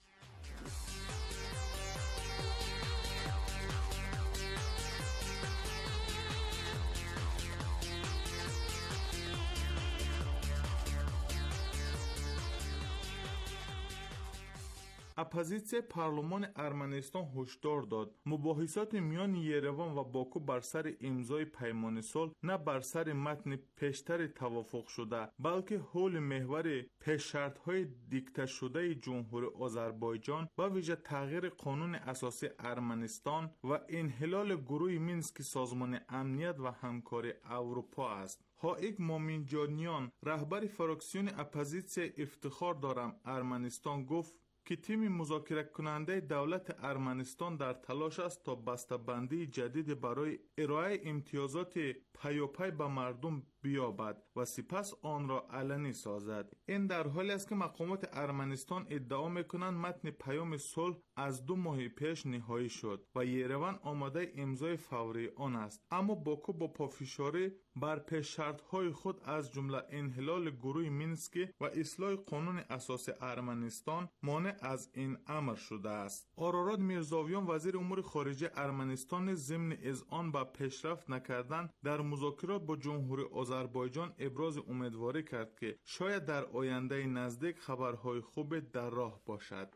اپوزیسیون پارلمان ارمنستان هشدار داد مباحثات میان یروان و باکو بر سر امضای پیمان صلح نه بر سر متن پیشتر توافق شده بلکه حول محور پیش‌شرط‌های دیکته شده جمهوری آذربایجان و ویژه تغییر قانون اساسی ارمنستان و انحلال گروه مینسک سازمان امنیت و همکاری اروپا است. هایک مومینجانیان رهبر فراکسیون اپوزیسیون افتخار دارم ارمنستان گفت که تیم مذاکره کننده دولت ارمنستان در تلاش است تا بسته‌بندی جدید برای ارائه امتیازات پیاپی به مردم بیابد و سپس آن را علنی سازد. این در حالی است که مقامات ارمنستان ادعا می‌کنند متن پیام صلح از 2 ماه پیش نهایی شد و یروان آماده امضای فوری آن است، اما باکو با پافشاری بر پیش‌شرط‌های خود از جمله انحلال گروه مینسک و اصلاح قانون اساسی ارمنستان مانع از این امر شده است. آرارات میرزاویان وزیر امور خارجه ارمنستان ضمن اذعان به پیشرفت نکردن در مذاکرات با جمهوری آذربایجان آذربایجان ابراز امیدواری کرد که شاید در آینده نزدیک خبرهای خوب در راه باشد.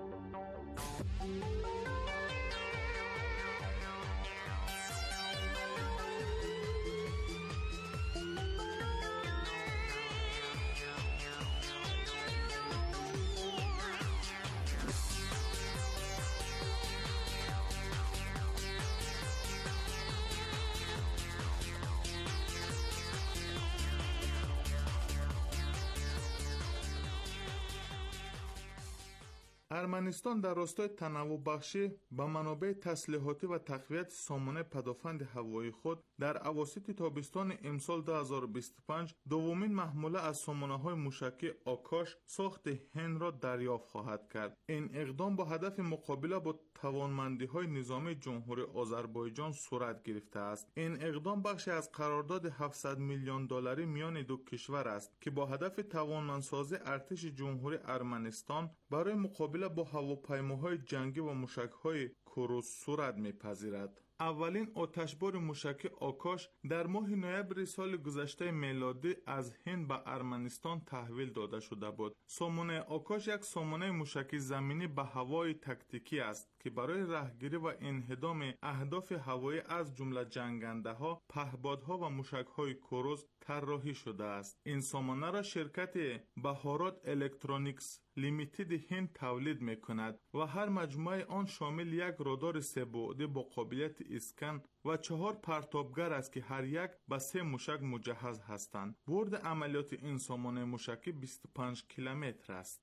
ارمنستان در راستای تنوع بخشی به منابع تسلیحاتی و تقویت سامانه پدافند هوایی خود در اواسط تابستان امسال 2025 دومین محموله از سامانه‌های موشکی آکاش ساخت هند را دریافت خواهد کرد. این اقدام با هدف مقابله با توانمندی‌های نظامی جمهوری آذربایجان صورت گرفته است. این اقدام بخشی از قرارداد 700 میلیون دلاری میان دو کشور است که با هدف توانمندسازی ارتش جمهوری ارمنستان برای مقابله با هواپیماهای جنگی و موشک‌های کروز صورت می‌پذیرد. اولین آتشبار موشکی آکاش در ماه نوامبر سال گذشته میلادی از هند به ارمنستان تحویل داده شده بود. سامانه آکاش یک سامانه موشکی زمینی به هوای تاکتیکی است که برای رهگیری و انهدام اهداف هوایی از جمله جنگنده‌ها، پهپادها و موشک‌های کروز طراحی شده است. این سامانه را شرکت بهارات الکترونیکس لیمیتد هند تولید می‌کند و هر مجموعه آن شامل یک رادار سه بعدی با قابلیت اسکن و 4 پرتابگر است که هر یک به 3 موشک مجهز هستند. برد عملیات این سامانه موشکی 25 کیلومتر است.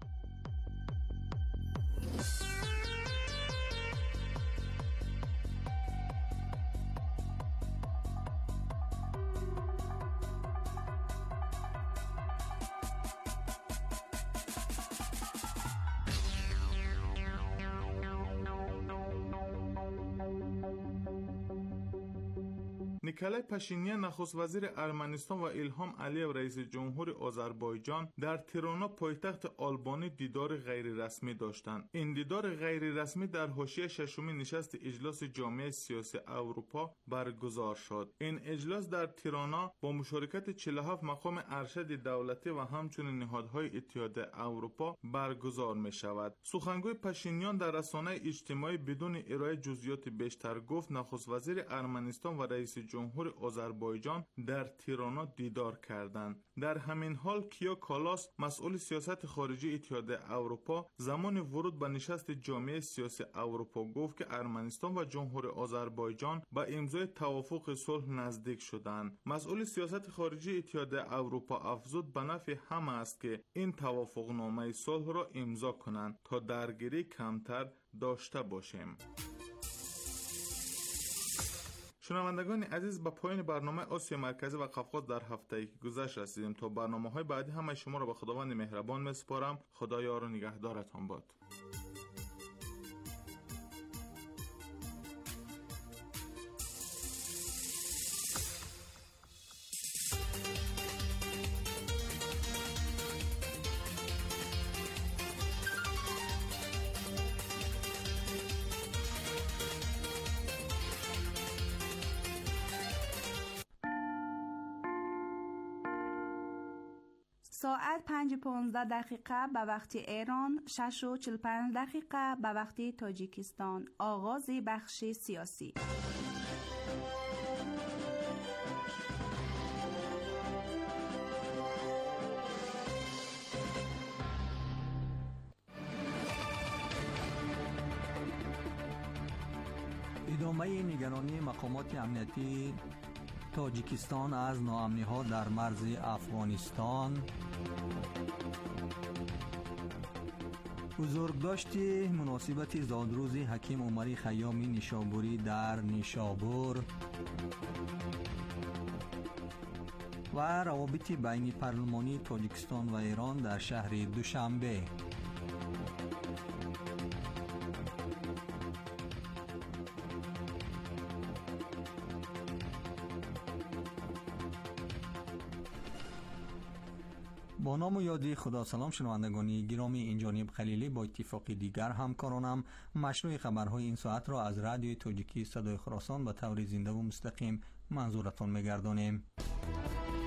نیکلای پاشینیان نخست وزیر ارمنستان و ایلهام علیو رئیس جمهور آذربایجان در تیرانا پایتخت آلبانی دیدار غیر رسمی داشتند. این دیدار غیر رسمی در حاشیه ششمین نشست اجلاس جامعه سیاسی اروپا برگزار شد. این اجلاس در تیرانا با مشارکت 47 مقام ارشد دولتی و همچنین نهادهای اتحادیه اروپا برگزار می شود. سخنگوی پاشینیان در رسانه اجتماعی بدون ارائه جزئیات بیشتر گفت نخست وزیر ارمنستان و رئیس جمهور آذربایجان در تیرانا دیدار کردند. در همین حال کیا کالاس مسئول سیاست خارجی اتحادیه اروپا زمان ورود به نشست جامعه سیاسی اروپا گفت که ارمنستان و جمهور آذربایجان به امضای توافق صلح نزدیک شدند. مسئول سیاست خارجی اتحادیه اروپا افزود به نفع همه است که این توافقنامه صلح را امضا کنند تا درگیری کمتر داشته باشیم. شنوندگان عزیز، به پایان برنامه آسیا مرکزی و قفقاز در هفته که گذشت رسیدیم. تا برنامه‌های بعدی همه شما را به خداوند مهربان می‌سپارم. خدا یار و نگهدارتان باد. ساعت 5:15 به وقت ایران، 6:45 به وقت تاجیکستان. آغاز بخش سیاسی. ادامه نگرانی مقامات امنیتی تاجیکستان از ناامنی‌ها در مرز افغانستان، بزرگداشت مناسبت زادروز حکیم عمری خیامی نیشابوری در نیشابور و روابط بین پارلمانی تاجیکستان و ایران در شهر دوشنبه. با نام و یاد خدا. سلام شنوندگان گرامی، این جانب خلیلی با اتفاق دیگر همکارانم مشروع خبرهای این ساعت را از رادیوی تاجیکی صدای خراسان به طور زنده و مستقیم منظورتان می‌گردانیم.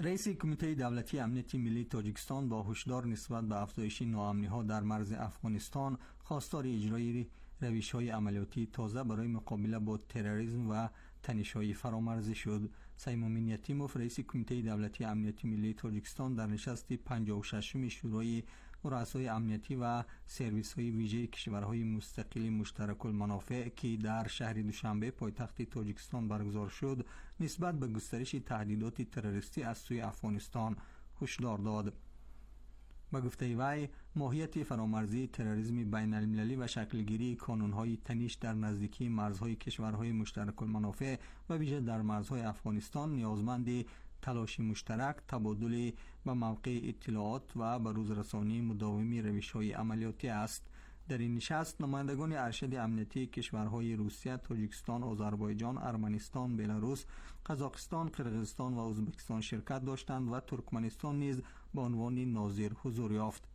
رئیس کمیته دولتی امنیت ملی تاجیکستان با هشدار نسبت به افزایش ناامنی‌ها در مرز افغانستان خواستار اجرای روش‌های عملیاتی تازه برای مقابله با تروریسم و تنش‌های فرامرزی شد. سیمومین یتیموف رئیس کمیته دولتی امنیت ملی تاجیکستان در نشست 56 شورای رؤسای امنیتی و سرویس‌های ویژه کشورهای مستقل مشترک المنافع که در شهر دوشنبه پایتخت تاجیکستان برگزار شد نسبت به گسترش تهدیدات تروریستی از سوی افغانستان هشدار داد. با گفته وی ماهیت فرامرزی تروریسم بین المللی و شکلگیری کانون‌های تنش در نزدیکی مرزهای کشورهای مشترک المنافع و ویژه در مرزهای افغانستان نیازمند تلاش مشترک، تبادل به موقع اطلاعات و بروز رسانی مداومی روش‌های عملیاتی است. در این نشست نمایندگان ارشد امنیتی کشورهای روسیه، تاجیکستان، آذربایجان، ارمنستان، بلاروس، قزاقستان، قرقیزستان و ازبکستان شرکت داشتند و ترکمنستان نیز به عنوان ناظر حضور یافت.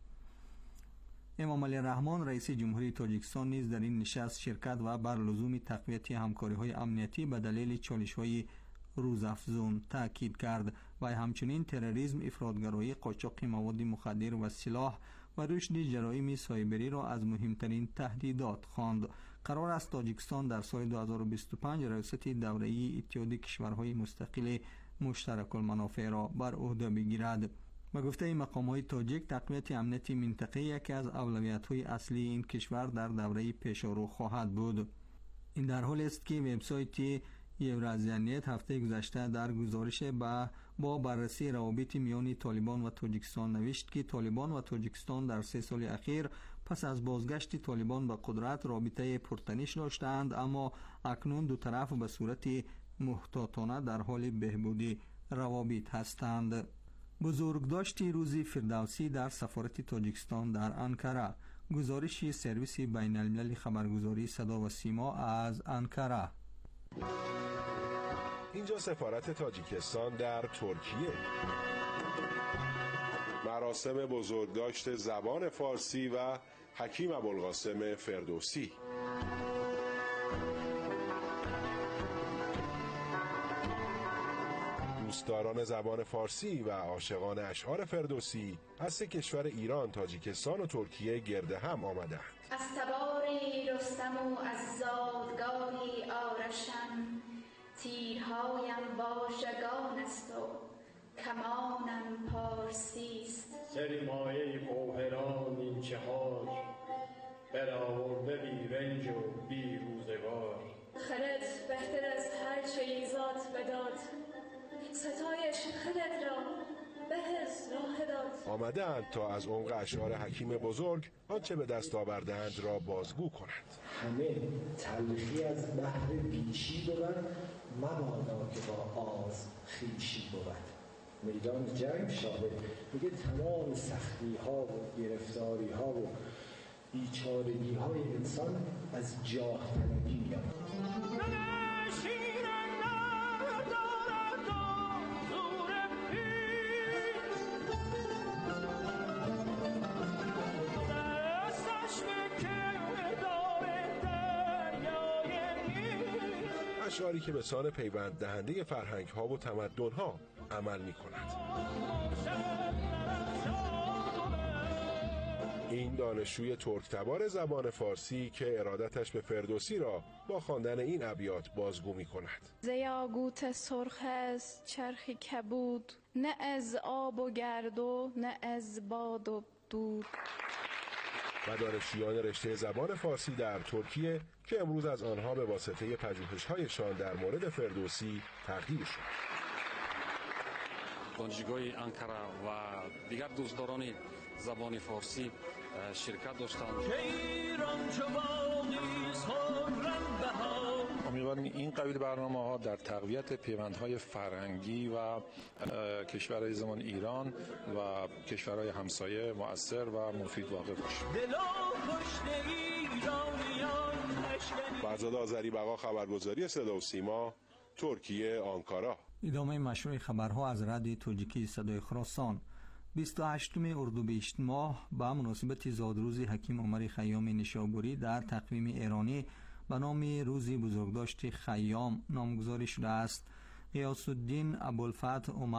امام علی رحمان رئیس جمهوری تاجیکستان نیز در این نشست شرکت و بر لزوم تقویت همکاری‌های امنیتی به دلیل چالش‌های روزافزون تاکید کرد و همچنین تروریسم، افراطگرایی، قاچاق مواد مخدر و سلاح و رشد جرایم سایبری را از مهمترین تهدیدات خواند. قرار است تاجیکستان در سال 2025 ریاست دوره‌ای اتحاد کشورهای مستقل مشترک المنافع را بر عهده بگیرد. با گفته مقام‌های تاجیک، تقویت امنیت منطقه یکی از اولویت‌های اصلی این کشور در دوره پیشرو خواهد بود. این در حالی است که وبسایت یورازیانیت هفته گذشته در گزارش با بررسی روابط میان طالبان و تاجیکستان نوشت که طالبان و تاجیکستان در 3 سال اخیر پس از بازگشت طالبان به قدرت رابطه پرتنش داشتند، اما اکنون دو طرف به صورت محتاطانه در حال بهبود روابط هستند. بزرگداشت روز فردوسی در سفارت تاجیکستان در انکره. گزارش سرویس بین المللی خبرگزاری صدا و سیما از انکره. اینجا سفارت تاجیکستان در ترکیه. مراسم بزرگداشت زبان فارسی و حکیم ابوالقاسم فردوسی. دوستداران زبان فارسی و عاشقان اشعار فردوسی از 3 کشور ایران، تاجیکستان و ترکیه گرد هم آمدند. از تباری رستم و از زادگاهی آرشم، تیرهایم واژگان است و کمانم پارسی است. سرمایه گوهران این چهار، برآورده بی رنج و بی روزگار. خرد بهتر از هر چه ایزاد بداد، ستایش خرد را به از راه داد. آمدند تا از عمق اشعار حکیم بزرگ آنچه به دست آوردند را بازگو کنند. همه تلخی از بحر بیشی بود، مبادا که با آز خویشی بود. میدان جنگ شاهد میگه تمام سختی ها و گرفتاری ها و بیچارگی های انسان از جاه طلبی میاد. اشعاری که به سان پیوند دهنده فرهنگ ها و تمدن ها عمل می کند. این دانشجوی ترک تبار زبان فارسی که ارادتش به فردوسی را با خواندن این ابیات بازگو می کند. زیاگوت سرخ از چرخی کبود، نه از آب و گرد و نه از باد و دود. و دانشجویان رشته زبان فارسی در ترکیه که امروز از آنها به واسطه پژوهش‌هایشان در مورد فردوسی تغییر شد. دانشگاه انکره و دیگر دوستداران زبان فارسی شرکت داشتند. امیدواریم این قبیل برنامه‌ها در تقویت پیوندهای فرهنگی و کشورهای زمان ایران و کشورهای همسایه مؤثر و مفید واقع باشه. فرزاد آذری بقا، خبرگزاری صدا و سیما، ترکیه، آنکارا. ادامه مشروع خبرها از رادیو تاجیکی صدای خراسان. 28 اردیبهشت ماه به مناسبت زادروز حکیم عمر خیام نیشابوری در تقویم ایرانی به نام روز بزرگداشت خیام نامگذاری شده است. غیاث الدین ابوالفتح عمر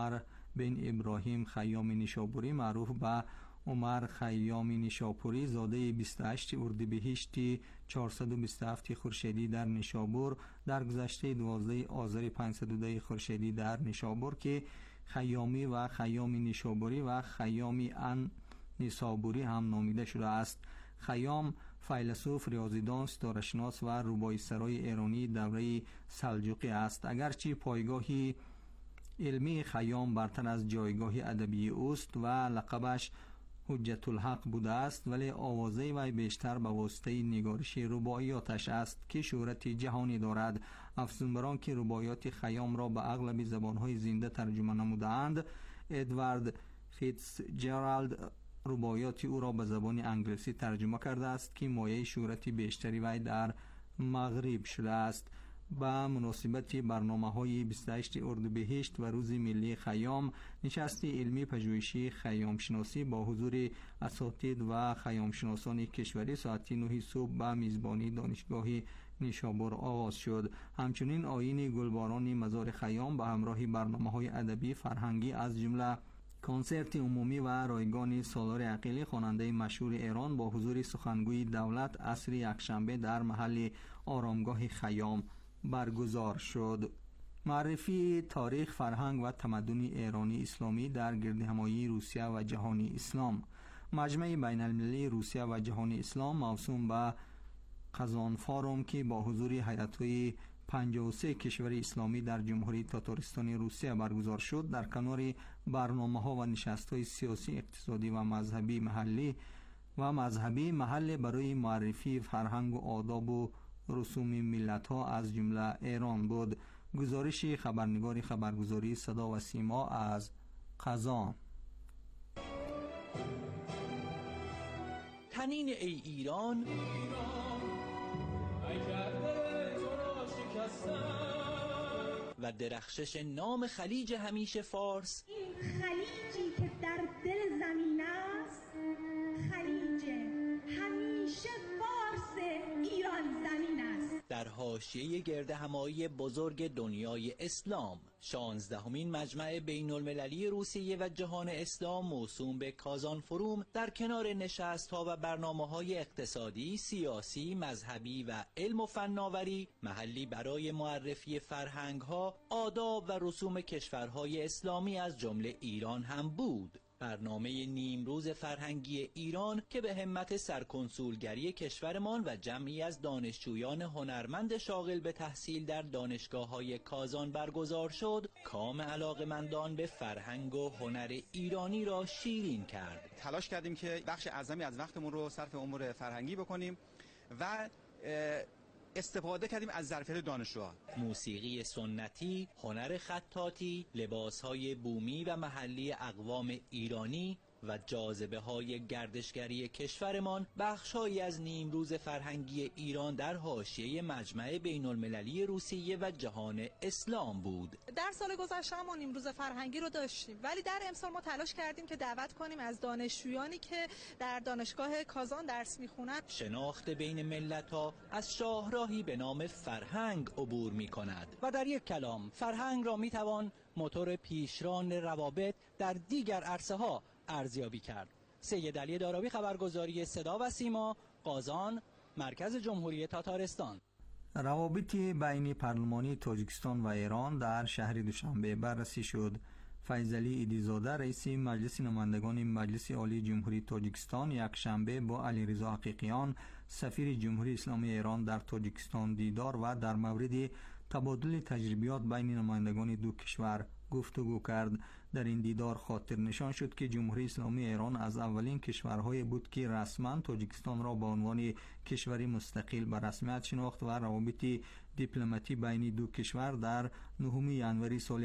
بن ابراهیم خیام نیشابوری معروف به عمر خیام نیشاپوری زاده 28 اردیبهشت 427 خورشیدی در نیشابور در گذشته 12 آذر 502 خورشیدی در نیشابور که خیامی و خیام نیشابوری و خیامی ان نیسابوری هم نامیده شده است. خیام فیلسوف، ریاضیدان، ستاره‌شناس و رباعی‌سرای ایرانی دوره سلجوقی است. اگرچه پایگاهی علمی خیام برتر از جایگاه ادبی اوست و لقبش حجت الحق بوده است، ولی آوازه وی بیشتر به واسطه نگارش رباعیاتش است که شهرت جهانی دارد. افزون بر آن که رباعیات خیام را به اغلب زبانهای زنده ترجمه نموده‌اند، ادوارد فیتزجرالد رباعیات او را به زبان انگلیسی ترجمه کرده است که مایه شهرت بیشتری وی در مغرب شده است. با مناسبت برنامه‌های 28 اردیبهشت و روز ملی خیام، نشست علمی پژوهشی خیام شناسی با حضور اساتید و خیام شناسان کشوری ساعت 9 صبح به میزبانی دانشگاه نیشابور آغاز شد. همچنین آیین گلباران مزار خیام به همراه برنامه‌های ادبی فرهنگی از جمله کنسرت عمومی و رایگان سالار عقیلی خواننده مشهور ایران با حضور سخنگوی دولت عصر یکشنبه در محل آرامگاه خیام برگزار شد. معرفی تاریخ، فرهنگ و تمدن ایرانی اسلامی در گردهمایی روسیه و جهان اسلام. مجمع بین المللی روسیه و جهان اسلام موسوم به قزان فاروم که با حضور هیئت‌های 53 کشور اسلامی در جمهوری تاتارستان روسیه برگزار شد، در کنار برنامه‌ها و نشست‌های سیاسی، اقتصادی و مذهبی محل برای معرفی فرهنگ و آداب و رسوم ملت‌ها از جمله ایران بود. گزارش خبرنگار خبرگزاری صدا و سیما از قزان. تنین ای ایران و درخشش نام خلیج همیشه فارس، این خلیجی که در دل زمین است، خلیج همیشه فارس ایران زمین است. در حاشیه گردهمایی بزرگ دنیای اسلام، 16مین مجمع بین المللی روسیه و جهان اسلام موسوم به کازان فروم در کنار نشست‌ها و برنامه‌های اقتصادی، سیاسی، مذهبی و علم و فناوری محلی برای معرفی فرهنگ‌ها، آداب و رسوم کشورهای اسلامی از جمله ایران هم بود. برنامه نیمروز فرهنگی ایران که به همت سرکنسولگری کشورمان و جمعی از دانشجویان هنرمند شاغل به تحصیل در دانشگاه‌های کازان برگزار شد، کام علاقه‌مندان به فرهنگ و هنر ایرانی را شیرین کرد. تلاش کردیم که بخش اعظمی از وقتمون رو صرف امور فرهنگی بکنیم و استفاده کردیم از ظرفیت دانشجوها. موسیقی سنتی، هنر خطاطی، لباسهای بومی و محلی اقوام ایرانی و جاذبه‌های گردشگری کشورمان بخش‌هایی از نیمروز فرهنگی ایران در حاشیه مجمع بین المللی روسیه و جهان اسلام بود. در سال گذشته ما نیمروز فرهنگی رو داشتیم، ولی در امسال ما تلاش کردیم که دعوت کنیم از دانشجویانی که در دانشگاه کازان درس می‌خونند. شناخت بین ملت‌ها از شاهراهی به نام فرهنگ عبور می‌کند و در یک کلام فرهنگ را می‌توان موتور پیشران روابط در دیگر عرصه‌ها ارزیابی کرد. سید علی داراوی، خبرگزاری صدا و سیما، قازان، مرکز جمهوری تاتارستان. روابط بین پارلمانی تاجیکستان و ایران در شهر دوشنبه بررسی شد. فیضعلی ایدیزاده رئیس مجلس نمایندگان مجلس عالی جمهوری تاجیکستان یک شنبه با علیرضا حقیقیان سفیر جمهوری اسلامی ایران در تاجیکستان دیدار و در مورد تبادل تجربیات بین نمایندگان دو کشور گفتگو کرد. در این دیدار خاطر نشان شد که جمهوری اسلامی ایران از اولین کشورهای بود که رسما تاجیکستان را به عنوان کشوری مستقل به رسمیت شناخت و روابط دیپلماتی بین دو کشور در 9 ژانویه سال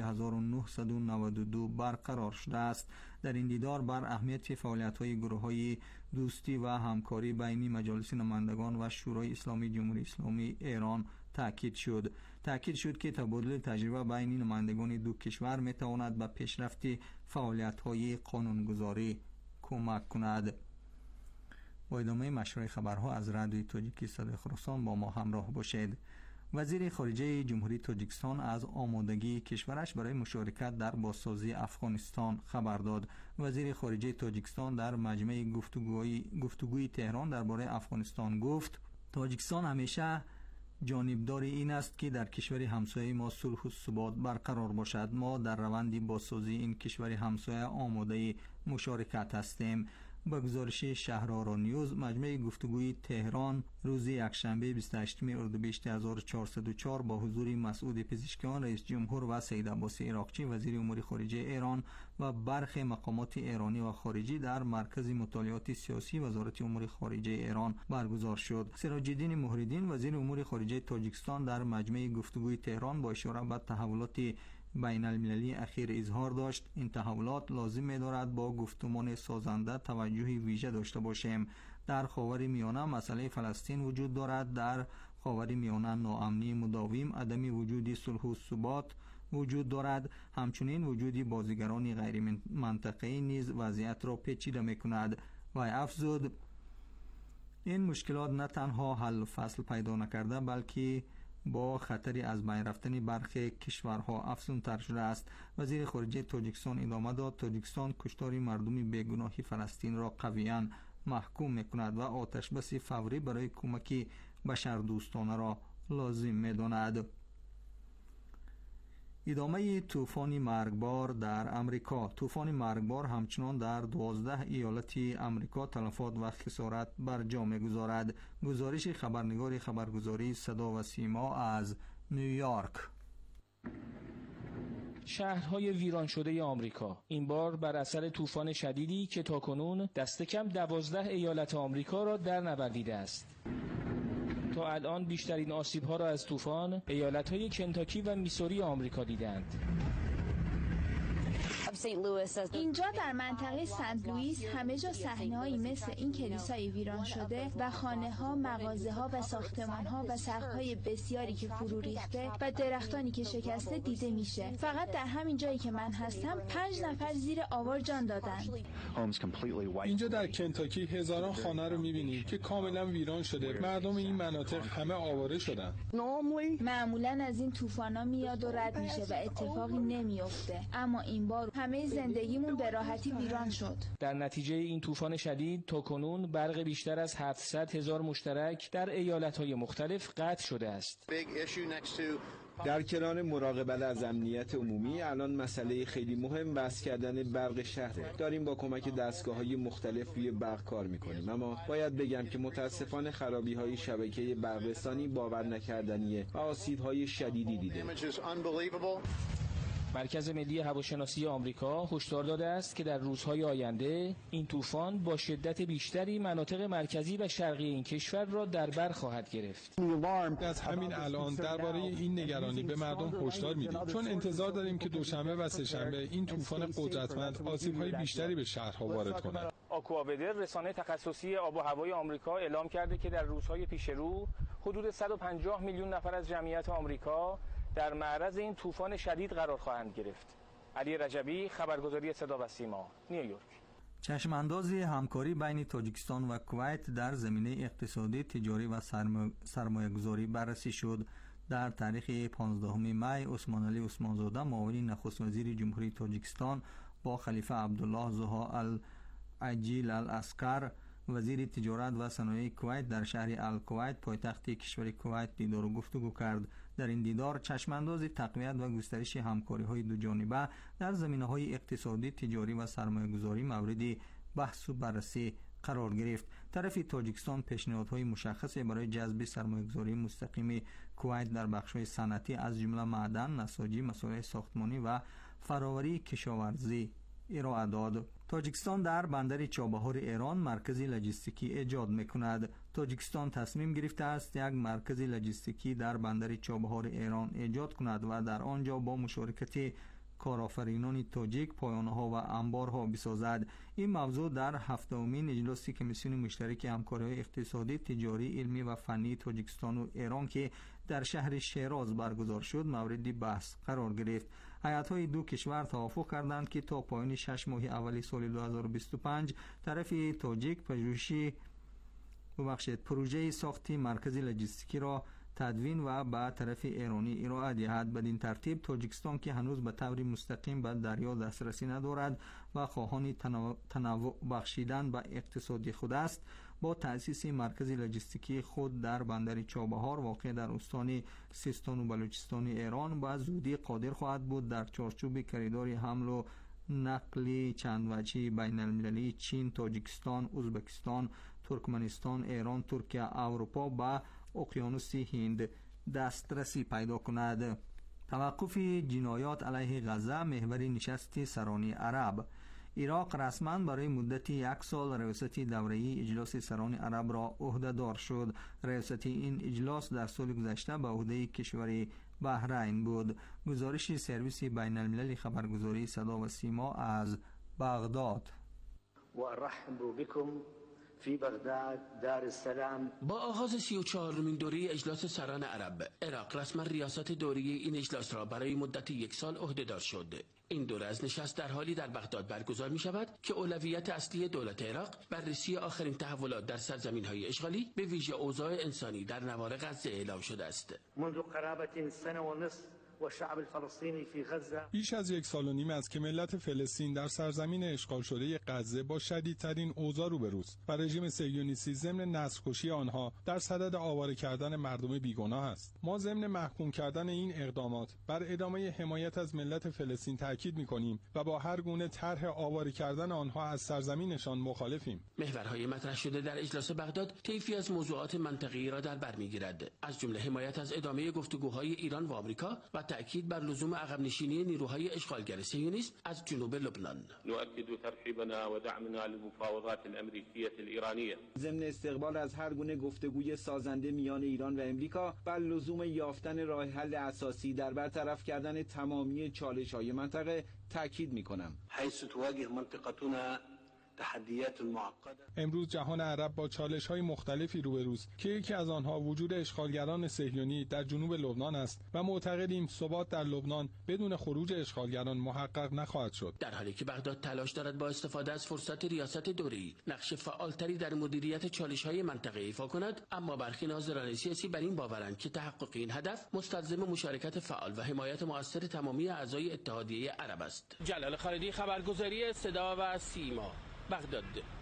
1992 برقرار شده است. در این دیدار بر اهمیت فعالیت‌های گروه‌های دوستی و همکاری بین مجالس نمایندگان و شورای اسلامی جمهوری اسلامی ایران تاکید شد که تبادل تجربه بین نمایندگان دو کشور میتواند به پیشرفت فعالیت‌های قانونگذاری کمک کند. با ادامه مشروع خبرها از رادیوی تاجیکی صدای خراسان با ما همراه باشید. وزیر خارجه جمهوری تاجیکستان از آمادگی کشورش برای مشارکت در بازسازی افغانستان خبر داد. وزیر خارجه تاجیکستان در مجمع گفتگوی تهران درباره افغانستان گفت تاجیکستان همیشه جانبدار این است که در کشور همسایه ما صلح و ثبات برقرار باشد. ما در روند بازسازی این کشور همسایه آماده مشارکت هستیم. با گزارش شهرآرا نیوز، مجمع گفتگوی تهران روز یکشنبه 28 اردیبهشت 1404 با حضور مسعود پزشکیان رئیس جمهور و سید عباس عراقچی وزیر امور خارجه ایران و برخی مقامات ایرانی و خارجی در مرکز مطالعات سیاسی وزارت امور خارجه ایران برگزار شد. سراج الدین مهرالدین وزیر امور خارجه تاجیکستان در مجمع گفتگوی تهران با اشاره به تحولات بین المللی اخیر اظهار داشت این تحولات لازم می‌دارد با گفتمان سازنده توجه ویژه داشته باشیم. در خاورمیانه مسئله فلسطین وجود دارد. در خاورمیانه ناامنی مداوم، عدم وجود صلح و ثبات وجود دارد. همچنین وجود بازیگران غیر منطقه‌ای نیز وضعیت را پیچیده می‌کند. و افزود این مشکلات نه تنها حل فصل پیدا نکرده بلکه با خطری از بین رفتن برخی کشورها افزونتر شده است. وزیر خارجه تاجیکستان ادامه داد تاجیکستان کشتار مردم بیگناه فلسطین را قویاً محکوم می‌کند و آتشبس فوری برای کمک بشردوستانه را لازم می‌داند. ادامه طوفان مرگبار در امریکا. طوفان مرگبار همچنان در 12 ایالت امریکا تلفات و خسارت بر جا می‌گذارد. گزارش خبرنگار خبرگزاری صدا و سیما از نیویورک. شهرهای ویران شده آمریکا این بار بر اثر طوفان شدیدی که تاکنون دست کم 12 ایالت آمریکا را در نوردیده است. تا الان بیشترین آسیب‌ها را از طوفان ایالت‌های کنتاکی و میسوری آمریکا دیدند. اینجا در منطقه سنت لوئیس همه جا صحنه‌هایی مثل این کلیسای ویران شده و خانه‌ها، مغازه‌ها و ساختمان‌ها و سقف‌های بسیاری که فرو ریخته و درختانی که شکسته دیده میشه. فقط در همین جایی که من هستم 5 نفر زیر آوار جان دادند. اینجا در کنتاکی هزاران خانه رو می‌بینید که کاملا ویران شده. مردم این مناطق همه آواره شدن. معمولاً از این طوفان‌ها میاد و رد میشه و اتفاقی نمیفته. اما این بار همه زندگیمون به راحتی ویران شد. در نتیجه این طوفان شدید تاکنون برق بیشتر از 700,000 مشترک در ایالت‌های مختلف قطع شده است. در کنار مراقبت از امنیت عمومی الان مسئله خیلی مهم بحث کردن برق شهره. داریم با کمک دستگاه‌های مختلف روی برق کار می‌کنیم، اما باید بگم که متاسفانه خرابی‌های شبکه برق‌رسانی باور نکردنیه و آسیب‌های شدیدی دیده. مرکز ملی هواشناسی آمریکا هشدار داده است که در روزهای آینده این طوفان با شدت بیشتری مناطق مرکزی و شرقی این کشور را در بر خواهد گرفت. از همین الان درباره این نگرانی به مردم هشدار میدیم، چون انتظار داریم که دوشنبه و سه‌شنبه این طوفان قدرتمند آسیب‌های بیشتری به شهرها وارد کند. آکواودر رسانه تخصصی آب و هوای آمریکا اعلام کرده که در روزهای پیش رو حدود 150 میلیون نفر از جمعیت آمریکا در معرض این طوفان شدید قرار خواهند گرفت. علی رجبی، خبرگزاری صدا و سیما، نیویورک. چشماندازی همکاری بین تاجیکستان و کویت در زمینه اقتصادی، تجاری و سرمایه‌گذاری بررسی شد. در تاریخ 15 می عثمان علی عثمانزاده معاون نخست وزیر جمهوری تاجیکستان با خلیفه عبدالله زها العجیل العسکر وزیر تجارت و صنایع کویت در شهر الکویت پایتخت کشور کویت دیدار و گفتگو کرد. در این دیدار چشمانداز تقویت و گسترش همکاری‌های دو جانبه در زمینه‌های اقتصادی، تجاری و سرمایه‌گذاری مورد بحث و بررسی قرار گرفت. طرف تاجیکستان پیشنهادهای مشخص برای جذب سرمایه‌گذاری مستقیم کویت در بخش‌های صنعتی از جمله معدن، نساجی، مسائل ساختمانی و فراوری کشاورزی ارائه داد. تاجیکستان در بندر چابهار ایران مرکزی لوجستیکی ایجاد می‌کند. تاجیکستان تصمیم گرفته است یک مرکز لوجستیکی در بندر چابهار ایران ایجاد کند و در آنجا با مشارکت کارآفرینان تاجیک پایانه‌ها و انبارها بسازد. این موضوع در 7مین اجلاس کمیسیون مشترک همکاری اقتصادی، تجاری، علمی و فنی تاجیکستان و ایران که در شهر شیراز برگزار شد مورد بحث قرار گرفت. هیئت‌های دو کشور توافق کردند که تا پایان 6 ماه اول سال 2025 طرف تاجیک پروژه ساخت مرکز لوجستیکی را تدوین و به طرف ایرانی ارائه دهد. بدین ترتیب تاجیکستان که هنوز به طور مستقیم به دریا دسترسی ندارد و خواهان تنوع بخشیدن به اقتصادی خود است، با تأسیس مرکز لوجستیکی خود در بندر چابهار واقع در استان سیستان و بلوچستان ایران به زودی قادر خواهد بود در چارچوب کریدور حمل و نقل چند وجهی بین المللی چین، تاجیکستان، ازبکستان، ترکمنستان، ایران، ترکیه، اروپا به اقیانوس هند دسترسی پیدا کند. توقف جنایات علیه غزه محور نشست سران عرب. عراق رسما برای مدت 1 سال ریاست دوره‌ای اجلاس سران عرب را عهده‌دار شد. ریاست این اجلاس در سال گذشته به عهده کشور بحرین بود. گزارش سرویس بین المللی خبرگزاری صدا و سیما از بغداد. و ارحب بكم فی بغداد دار السلام. با آغاز 34مین دوره اجلاس سران عرب، عراق رسما ریاست دوره این اجلاس را برای مدت 1 سال عهده‌دار شد. این دوره از نشست در حالی در بغداد برگزار می شود که اولویت اصلی دولت عراق بررسی آخرین تحولات در سرزمین‌های اشغالی به ویژه اوضاع انسانی در نوار غزه اعلام شده است. منذ قرابة سنة ونصف و شعب الفلسطینی فی غزه. بیش از 1 سال و نیم است که ملت فلسطین در سرزمین اشغال شده غزه با شدیدترین اوضاع روبروست و رژیم صهیونیستی ضمن نسل‌کشی آنها در صدد آواره کردن مردم بیگناه است. ما ضمن محکوم کردن این اقدامات بر ادامه حمایت از ملت فلسطین تاکید می‌کنیم و با هر گونه طرح آواره کردن آنها از سرزمینشان مخالفیم. محورهای مطرح شده در اجلاس بغداد طیفی از موضوعات منطقه‌ای را در بر می‌گیرد، از جمله حمایت از ادامه گفتگوهای ایران و آمریکا و تأکید بر لزوم عقب نشینی نیروهای اشغالگر صهیونیست از جنوب لبنان. نؤكد ترحيبنا ودعمنا للمفاوضات الأمريكية الإيرانية. ضمن استقبال از هر گونه گفتگوی سازنده میان ایران و امریکا بر لزوم یافتن راه حل اساسی در برطرف کردن تمامی چالش‌های منطقه تاکید می‌کنم. حيث تواجه منطقتنا تحدیات معقده. امروز جهان عرب با چالش‌های مختلفی روبروست که یکی از آنها وجود اشغالگران صهیونی در جنوب لبنان است و معتقدیم ثبات در لبنان بدون خروج اشغالگران محقق نخواهد شد. در حالی که بغداد تلاش دارد با استفاده از فرصت ریاست دوره‌ای نقش فعالتری در مدیریت چالش‌های منطقه ایفا کند، اما برخی ناظران سیاسی بر این باورند که تحقق این هدف مستلزم مشارکت فعال و حمایت مؤثر تمامی اعضای اتحادیه عرب است. جلال خالدی، خبرگزاری صدا و سیما، بغداد.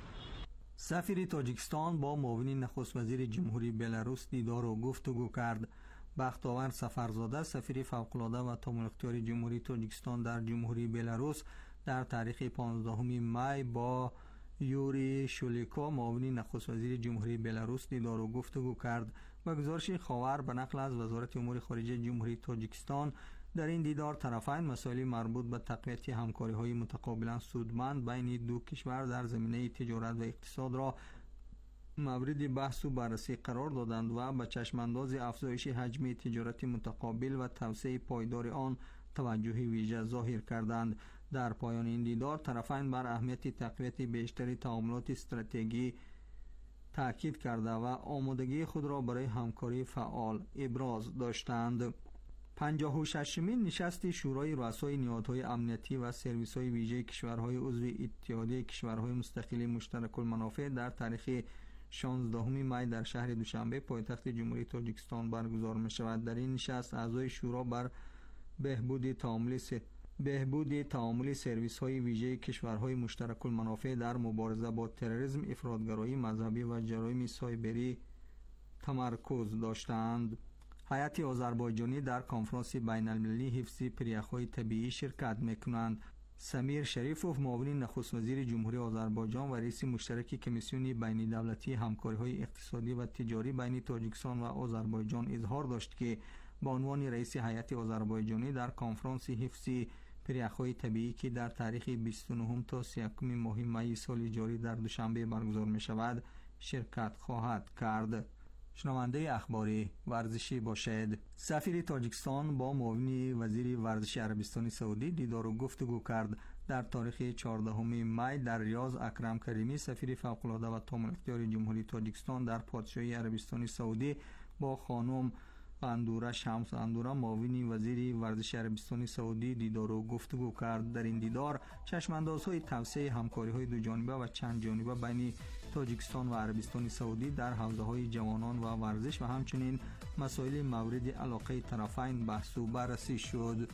سفیر تاجیکستان با معاون نخست وزیر جمهوری بلاروس دیدار و گفتگو کرد. بختاور سفرزاده، سفیر فوق‌العاده و تمام اختیاری جمهوری تاجیکستان در جمهوری بلاروس در تاریخ 15 می با یوری شولیکو، معاون نخست وزیر جمهوری بلاروس دیدار و گفتگو کرد. و گزارش خاور به نقل از وزارت امور خارجه جمهوری تاجیکستان، در این دیدار طرفین مسائل مربوط به تقویت همکاری‌های متقابلا سودمند بین دو کشور در زمینه تجارت و اقتصاد را مورد بحث و بررسی قرار دادند و به چشمانداز افزایش حجم تجارت متقابل و توسعه پایدار آن توجه ویژه ظاهر کردند. در پایان این دیدار طرفین بر اهمیت تقویت بیشتر تعاملات استراتژیکی تاکید کرده و آمادگی خود را برای همکاری فعال ابراز داشتند. 56مین نشست شورای رؤسای نهادهای امنیتی و سرویس‌های ویژه کشورهای عضو اتحادیه کشورهای مستقل مشترک المنافع در تاریخ 16 می در شهر دوشنبه پایتخت جمهوری تاجیکستان برگزار می‌شود. در این نشست اعضای شورا بر بهبود تعامل سرویس‌های ویژه کشورهای مشترک المنافع در مبارزه با تروریسم، افراطگرایی مذهبی و جرایم سایبری تمرکز داشتند. هیئت آذربایجانی در کنفرانس بین المللی حفظ پریخ‌های طبیعی شرکت می‌کنند. سمیر شریفوف، معاون نخست وزیر جمهوری آذربایجان و رئیس مشترک کمیسیون بین دولتی همکاری‌های اقتصادی و تجاری بین تاجیکستان و آذربایجان اظهار داشت که به عنوان رئیس هیئت آذربایجانی در کنفرانس حفظ پریخ‌های طبیعی که در تاریخ 29 تا 31 ماه می سال جاری در دوشنبه برگزار می‌شود شرکت خواهد کرد. شنونده اخباری ورزشی باشد. سفیر تاجیکستان با معاون وزیر ورزش عربستان سعودی دیدار و گفتگو کرد. در تاریخ 14 می در ریاض، اکرم کریمی، سفیر فوق‌العاده و تمام اختیاری جمهوری تاجیکستان در پادشاهی عربستان سعودی با خانم اندوره شمس اندوره، معاون وزیر ورزش عربستان سعودی دیدار و گفتگو کرد. در این دیدار چشماندازهای توسعه همکاری‌های دو جانبه و چند جانبه بین تاجیکستان و عربستان سعودی در حوزه‌های جوانان و ورزش و همچنین مسائل مورد علاقه طرفین بحث و بررسی شد.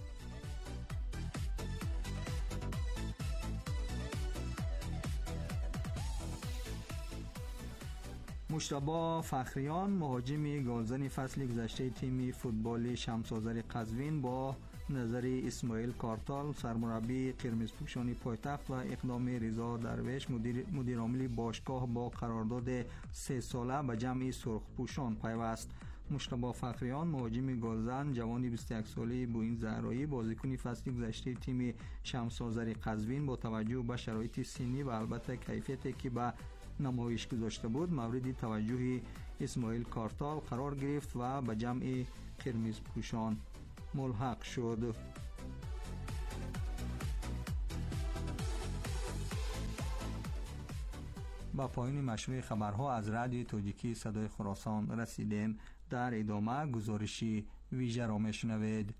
مجتبی فخریان مهاجم گلزن فصل گذشته تیم فوتبال شمس‌آذر قزوین با نظر اسماعیل کارتال سرمربی قرمزپوشان پایتخت و اقدام رضا درویش مدیر عامل باشگاه با قرارداد 3 ساله به جمع سرخپوشان پیوست. مجتبی فخریان مهاجم گلزن جوان 21 ساله بوین زهرایی بازیکن فصل گذشته تیم شمس‌آذر قزوین با توجه به شرایط سنی و البته کیفیتی که به نمایش گذاشته بود مورد توجه اسماعیل کارتال قرار گرفت و به جمع قرمزپوشان ملحق شد. با پایان مشروع خبرها از رادیو تاجیکی صدای خراسان رسیدیم. در ادامه گزارشی ویژه را میشنوید.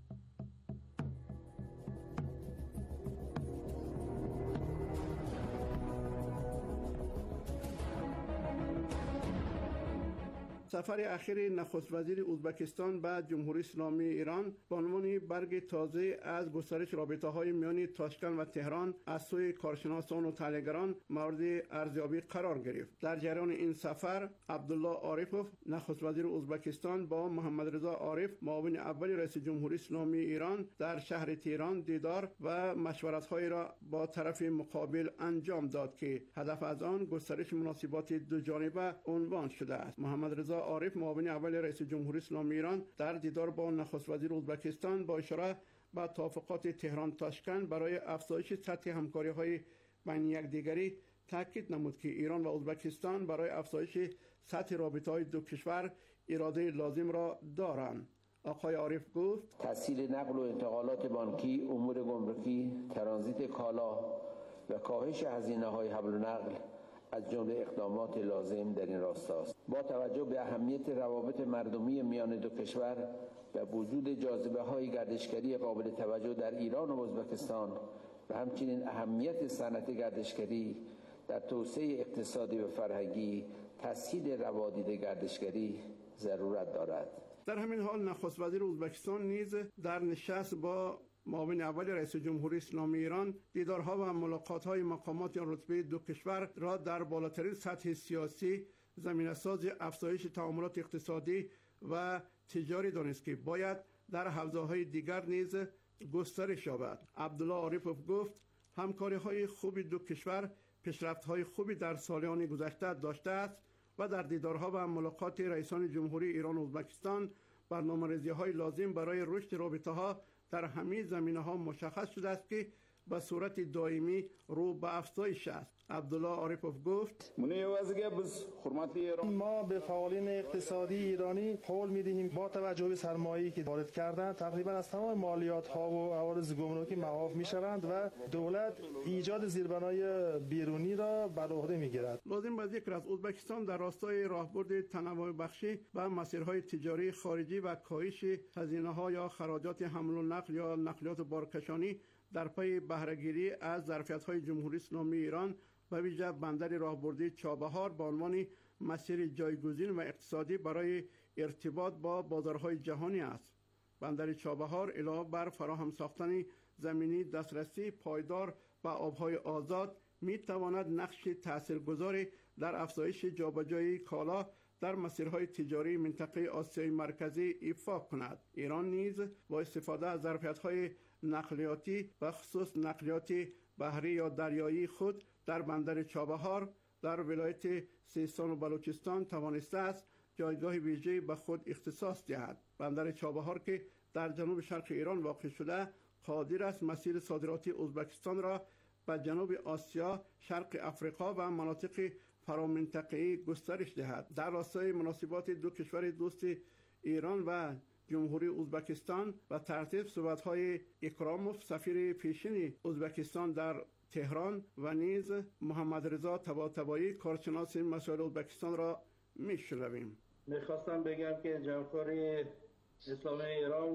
سفر اخیر نخست وزیر ازبکستان به جمهوری اسلامی ایران به عنوان برگ تازه از گسترش رابطه‌های میان تاشکند و تهران از سوی کارشناسان و تحلیلگران مورد ارزیابی قرار گرفت. در جریان این سفر عبدالله عارفوف نخست وزیر ازبکستان با محمد رضا عارف معاون اول رئیس جمهوری اسلامی ایران در شهر تهران دیدار و مشورت‌های را با طرف مقابل انجام داد که هدف از آن گسترش مناسبات دوجانبه عنوان شده است. محمد رضا عارف معاون اول رئیس جمهوری اسلامی ایران در دیدار با نخست وزیر ازبکستان با اشاره به توافقات تهران تاشکند برای افزایش سطح همکاری‌های بین یکدیگری تاکید نمود که ایران و ازبکستان برای افزایش سطح رابطه‌های دو کشور اراده لازم را دارند. آقای عارف گفت تسهیل نقل و انتقالات بانکی، امور گمرکی، ترانزیت کالا و کاهش هزینه‌های حمل و نقل از جمله اقدامات لازم در این راستاست. با توجه به اهمیت روابط مردمی میان دو کشور و وجود جاذبه‌های گردشگری قابل توجه در ایران و ازبکستان و همچنین اهمیت صنعت گردشگری در توسعه اقتصادی و فرهنگی، تسهیل روادید گردشگری ضرورت دارد. در همین حال نخست وزیر ازبکستان نیز در نشست با معاون اول رئیس جمهوری اسلامی ایران دیدارها و ملاقات‌های مقامات رتبه دو کشور را در بالاترین سطح سیاسی زمینه‌ساز افزایش تعاملات اقتصادی و تجاری دانست که باید در حوزه‌های دیگر نیز گسترش یابد. عبدالله عارفوف گفت همکاری‌های خوب دو کشور پیشرفت‌های خوبی در سالیان گذشته داشته است و در دیدارها و ملاقات رئیسان جمهوری ایران و ازبکستان برنامه‌ریزی‌های لازم برای رشد رابطه‌ها در همه زمینه‌ها مشخص شده است که به صورت دائمی رو به افزایش است. عبدالله عارفوف گفت ما به فعالین اقتصادی ایرانی قول می‌دهیم با توجه به سرمایه‌ای که وارد کردند تقریبا از تمام مالیات‌ها و عوارض گمرکی معاف می‌شوند و دولت ایجاد زیربنای بیرونی را بر عهده می‌گیرد. لازم به ذکر است ازبکستان در راستای راهبرد تنوع بخشی به مسیرهای تجاری خارجی و کاهش هزینه‌ها یا خراجات حمل و نقل یا نقلیات بارکشانی در پی بهره‌گیری از ظرفیت‌های جمهوری اسلامی ایران به ویژه بندر راهبردی چابهار به عنوان مسیر جایگزین و اقتصادی برای ارتباط با بازارهای جهانی است. بندر چابهار علاوه بر فراهم ساختن زمینی دسترسی پایدار به آبهای آزاد می‌تواند نقش تاثیرگذاری در افزایش جابجایی کالا در مسیرهای تجاری منطقه آسیای مرکزی ایفا کند. ایران نیز با استفاده از ظرفیت‌های نقلیاتی و خصوص نقلیات بحری یا دریایی خود در بندر چابهار در ولایت سیستان و بلوچستان توانسته است جایگاه ویژه‌ای به خود اختصاص دهد. بندر چابهار که در جنوب شرق ایران واقع شده قادر است مسیر صادراتی ازبکستان را به جنوب آسیا، شرق افریقا و مناطق فرامنطقه‌ای گسترش دهد. در راستای مناسبات دو کشور دوست ایران و جمهوری ازبکستان و ترتیب صحبت‌های اکراموف سفیر پیشین ازبکستان در تهران و نیز محمد رضا طباطبایی کارشناس مسائل ازبکستان را میشنویم. میخواستم بگم که جمهوری اسلامی ایران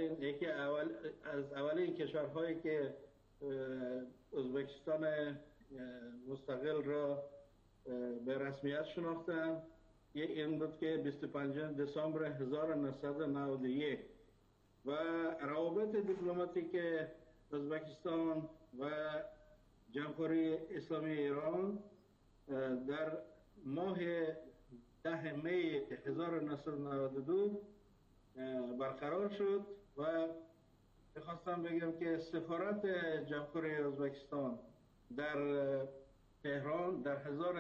از اولین کشورهایی که ازبکستان مستقل را به رسمیت شناختند. این بود که 25 دسامبر 1991 و روابط دیپلماتیک ازبکستان و جمهوری اسلامی ایران در ماه 10 می 1992 برقرار شد و میخواستم بگم که سفارت جمهوری ازبکستان در تهران در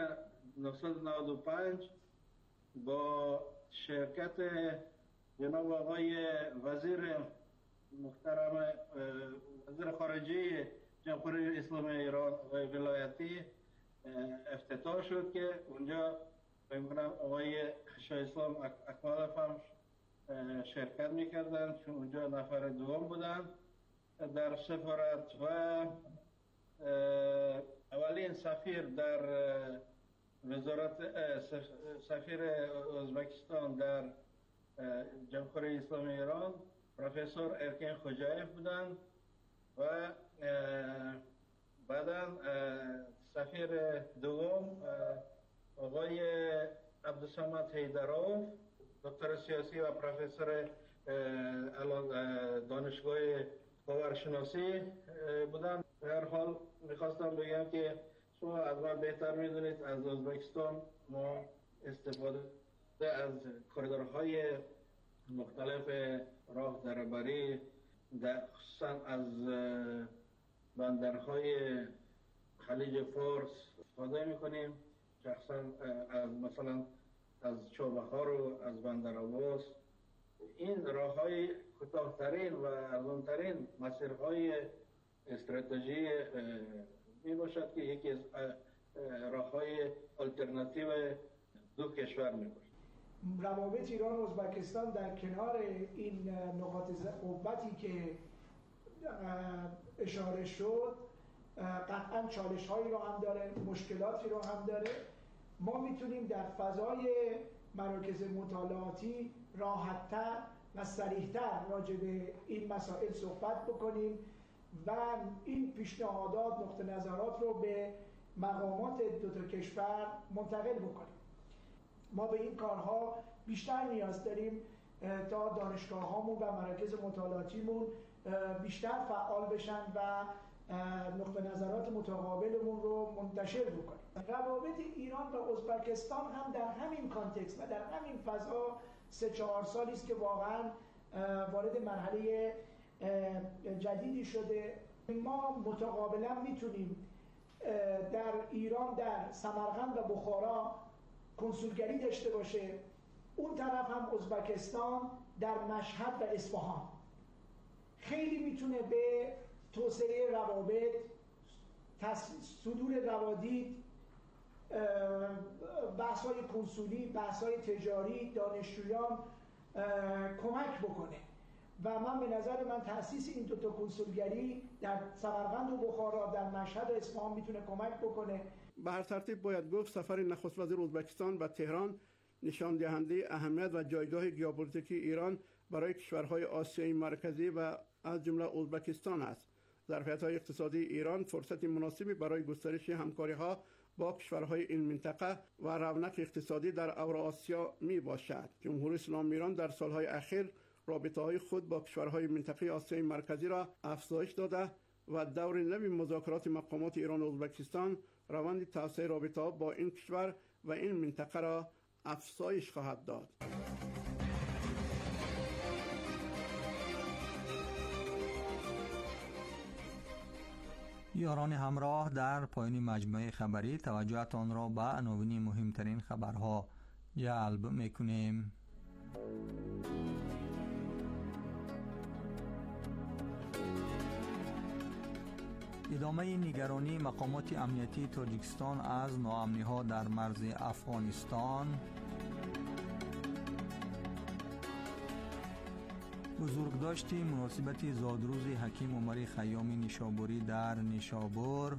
1995 با شرکت جناب آقای وزیر محترم وزیر خارجه جمهوری اسلامی ایران آقای ولایتی افتتاح شد که اونجا بگم آقای شاه اسلام اکمالف هم شرکت میکردن چون اونجا نفر دوم بودن در سفارت و اولین سفیر در وزارت سفیر ازبکستان در جمهوری اسلامی ایران پروفسور ارکین خوجایف بودند و بعدا سفیر دوم آقای عبدالصمد حیدروف دکتر سیاسی و پروفسور دانشگاه باورشناسی بودن. به هر حال میخواستم بگم که شما از من بهتر میدونید از ازبکستان ما استفاده از کریدورهای مختلف راه دربری خصوصا از بندرهای خلیج فارس استفاده میکنیم، شخصا از مثلا از چابهار و از بندر عباس. این راههای کوتاه‌ترین و ارزان‌ترین مسیرهای استراتژی می باشد که یکی از راههای آلترناتیو دو کشور می باشد. روابط ایران و ازبکستان در کنار این نقاط قوتی که اشاره شد قطعا چالش هایی رو هم داره، مشکلاتی رو هم داره. ما میتونیم در فضای مراکز مطالعاتی راحت‌تر و سریع‌تر راجع به این مسائل صحبت بکنیم و این پیشنهادات نقطه نظرات رو به مقامات دو تا کشور منتقل بکنیم. ما به این کارها بیشتر نیاز داریم تا دانشگاه‌هامون و مراکز مطالعاتیمون بیشتر فعال بشن و نقطه نظرات متقابلمون رو منتشر بکنیم. روابط ایران و ازبکستان هم در همین کانتکست و در همین فضا 3-4 سالی است که واقعا وارد مرحله جدیدی شده. ما متقابلا میتونیم در ایران در سمرقند و بخارا کنسولگری داشته باشه، اون طرف هم ازبکستان در مشهد و اصفهان. خیلی میتونه به توسعه روابط، صدور روادید، بحث‌های کنسولی، بحث‌های تجاری، دانشجویان کمک بکنه و من به نظر من تأسیس این دوتا کنسولگری در سمرقند و بخارا در مشهد و اصفهان میتونه کمک بکنه. به هر ترتیب باید گفت سفر نخست وزیر ازبکستان به تهران نشان دهنده اهمیت و جایگاه ژئوپلیتیکی ایران برای کشورهای آسیای مرکزی و از جمله ازبکستان است. ظرفیت‌های اقتصادی ایران فرصت مناسبی برای گسترش همکاری‌ها با کشورهای این منطقه و رونق اقتصادی در اوراسیا می باشد. جمهوری اسلامی ایران در سالهای اخیر رابطه‌های خود با کشورهای منطقه آسیای مرکزی را افزایش داده و دور نوی مذاکرات مقامات ایران و ازبکستان روند توسعه رابطه‌ها با این کشور و این منطقه را افزایش خواهد داد. یاران همراه، در پایان مجموعه خبری توجهتان را به عناوین مهمترین خبرها جلب میکنیم. ادامه نگرانی مقامات امنیتی تاجیکستان از ناامنی‌ها در مرز افغانستان. بزرگداشت مناسبت زادروز حکیم عمر خیام نیشابوری در نیشابور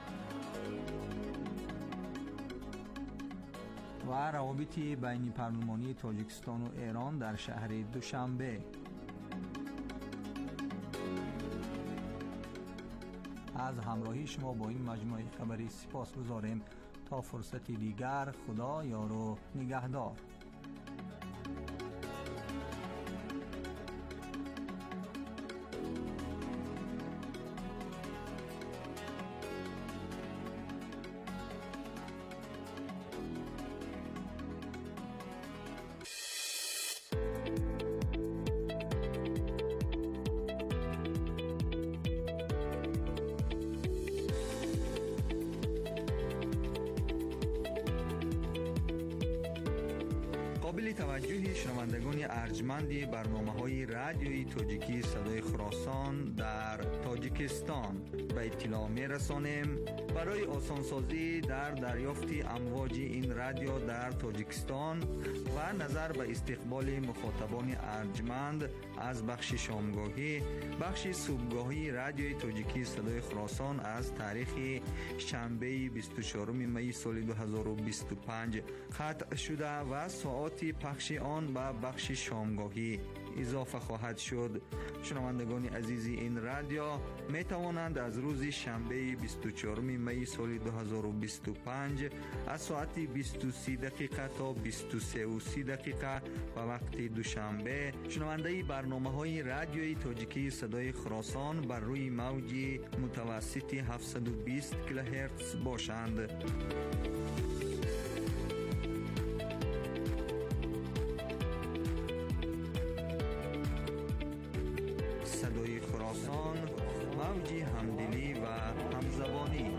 و روابط بین پارلمانی تاجیکستان و ایران در شهر دوشنبه. از همراهی شما با این مجموعه خبری سپاسگزاریم. تا فرصت دیگر، خدا یار و نگهدار. قابل توجه شنوندگان ارجمند برنامه‌های رادیویی تاجیکی صدای خراسان در تاجیکستان به اطلاع می‌رسانیم برای آسانسازی در دریافت امواج این رادیو در تاجیکستان و نظر به استقبال مخاطبان ارجمند از بخش شامگاهی، بخش صبحگاهی رادیوی تاجیکی صدای خراسان از تاریخ شنبه 24 می سال 2025 قطع شده و ساعت پخش آن به بخش شامگاهی اضافه خواهد شد. شنوندگان عزیز این رادیو می توانند از روز شنبه 24 می سال 2025 از ساعت 23 دقیقه تا 23:30 دقیقه و وقت دوشنبه شنونده برنامه‌های رادیویی تاجیکی صدای خراسان بر روی موج متوسط 720 کیلوهرتز باشند. صدای خراسان، موج همدلی و همزبانی.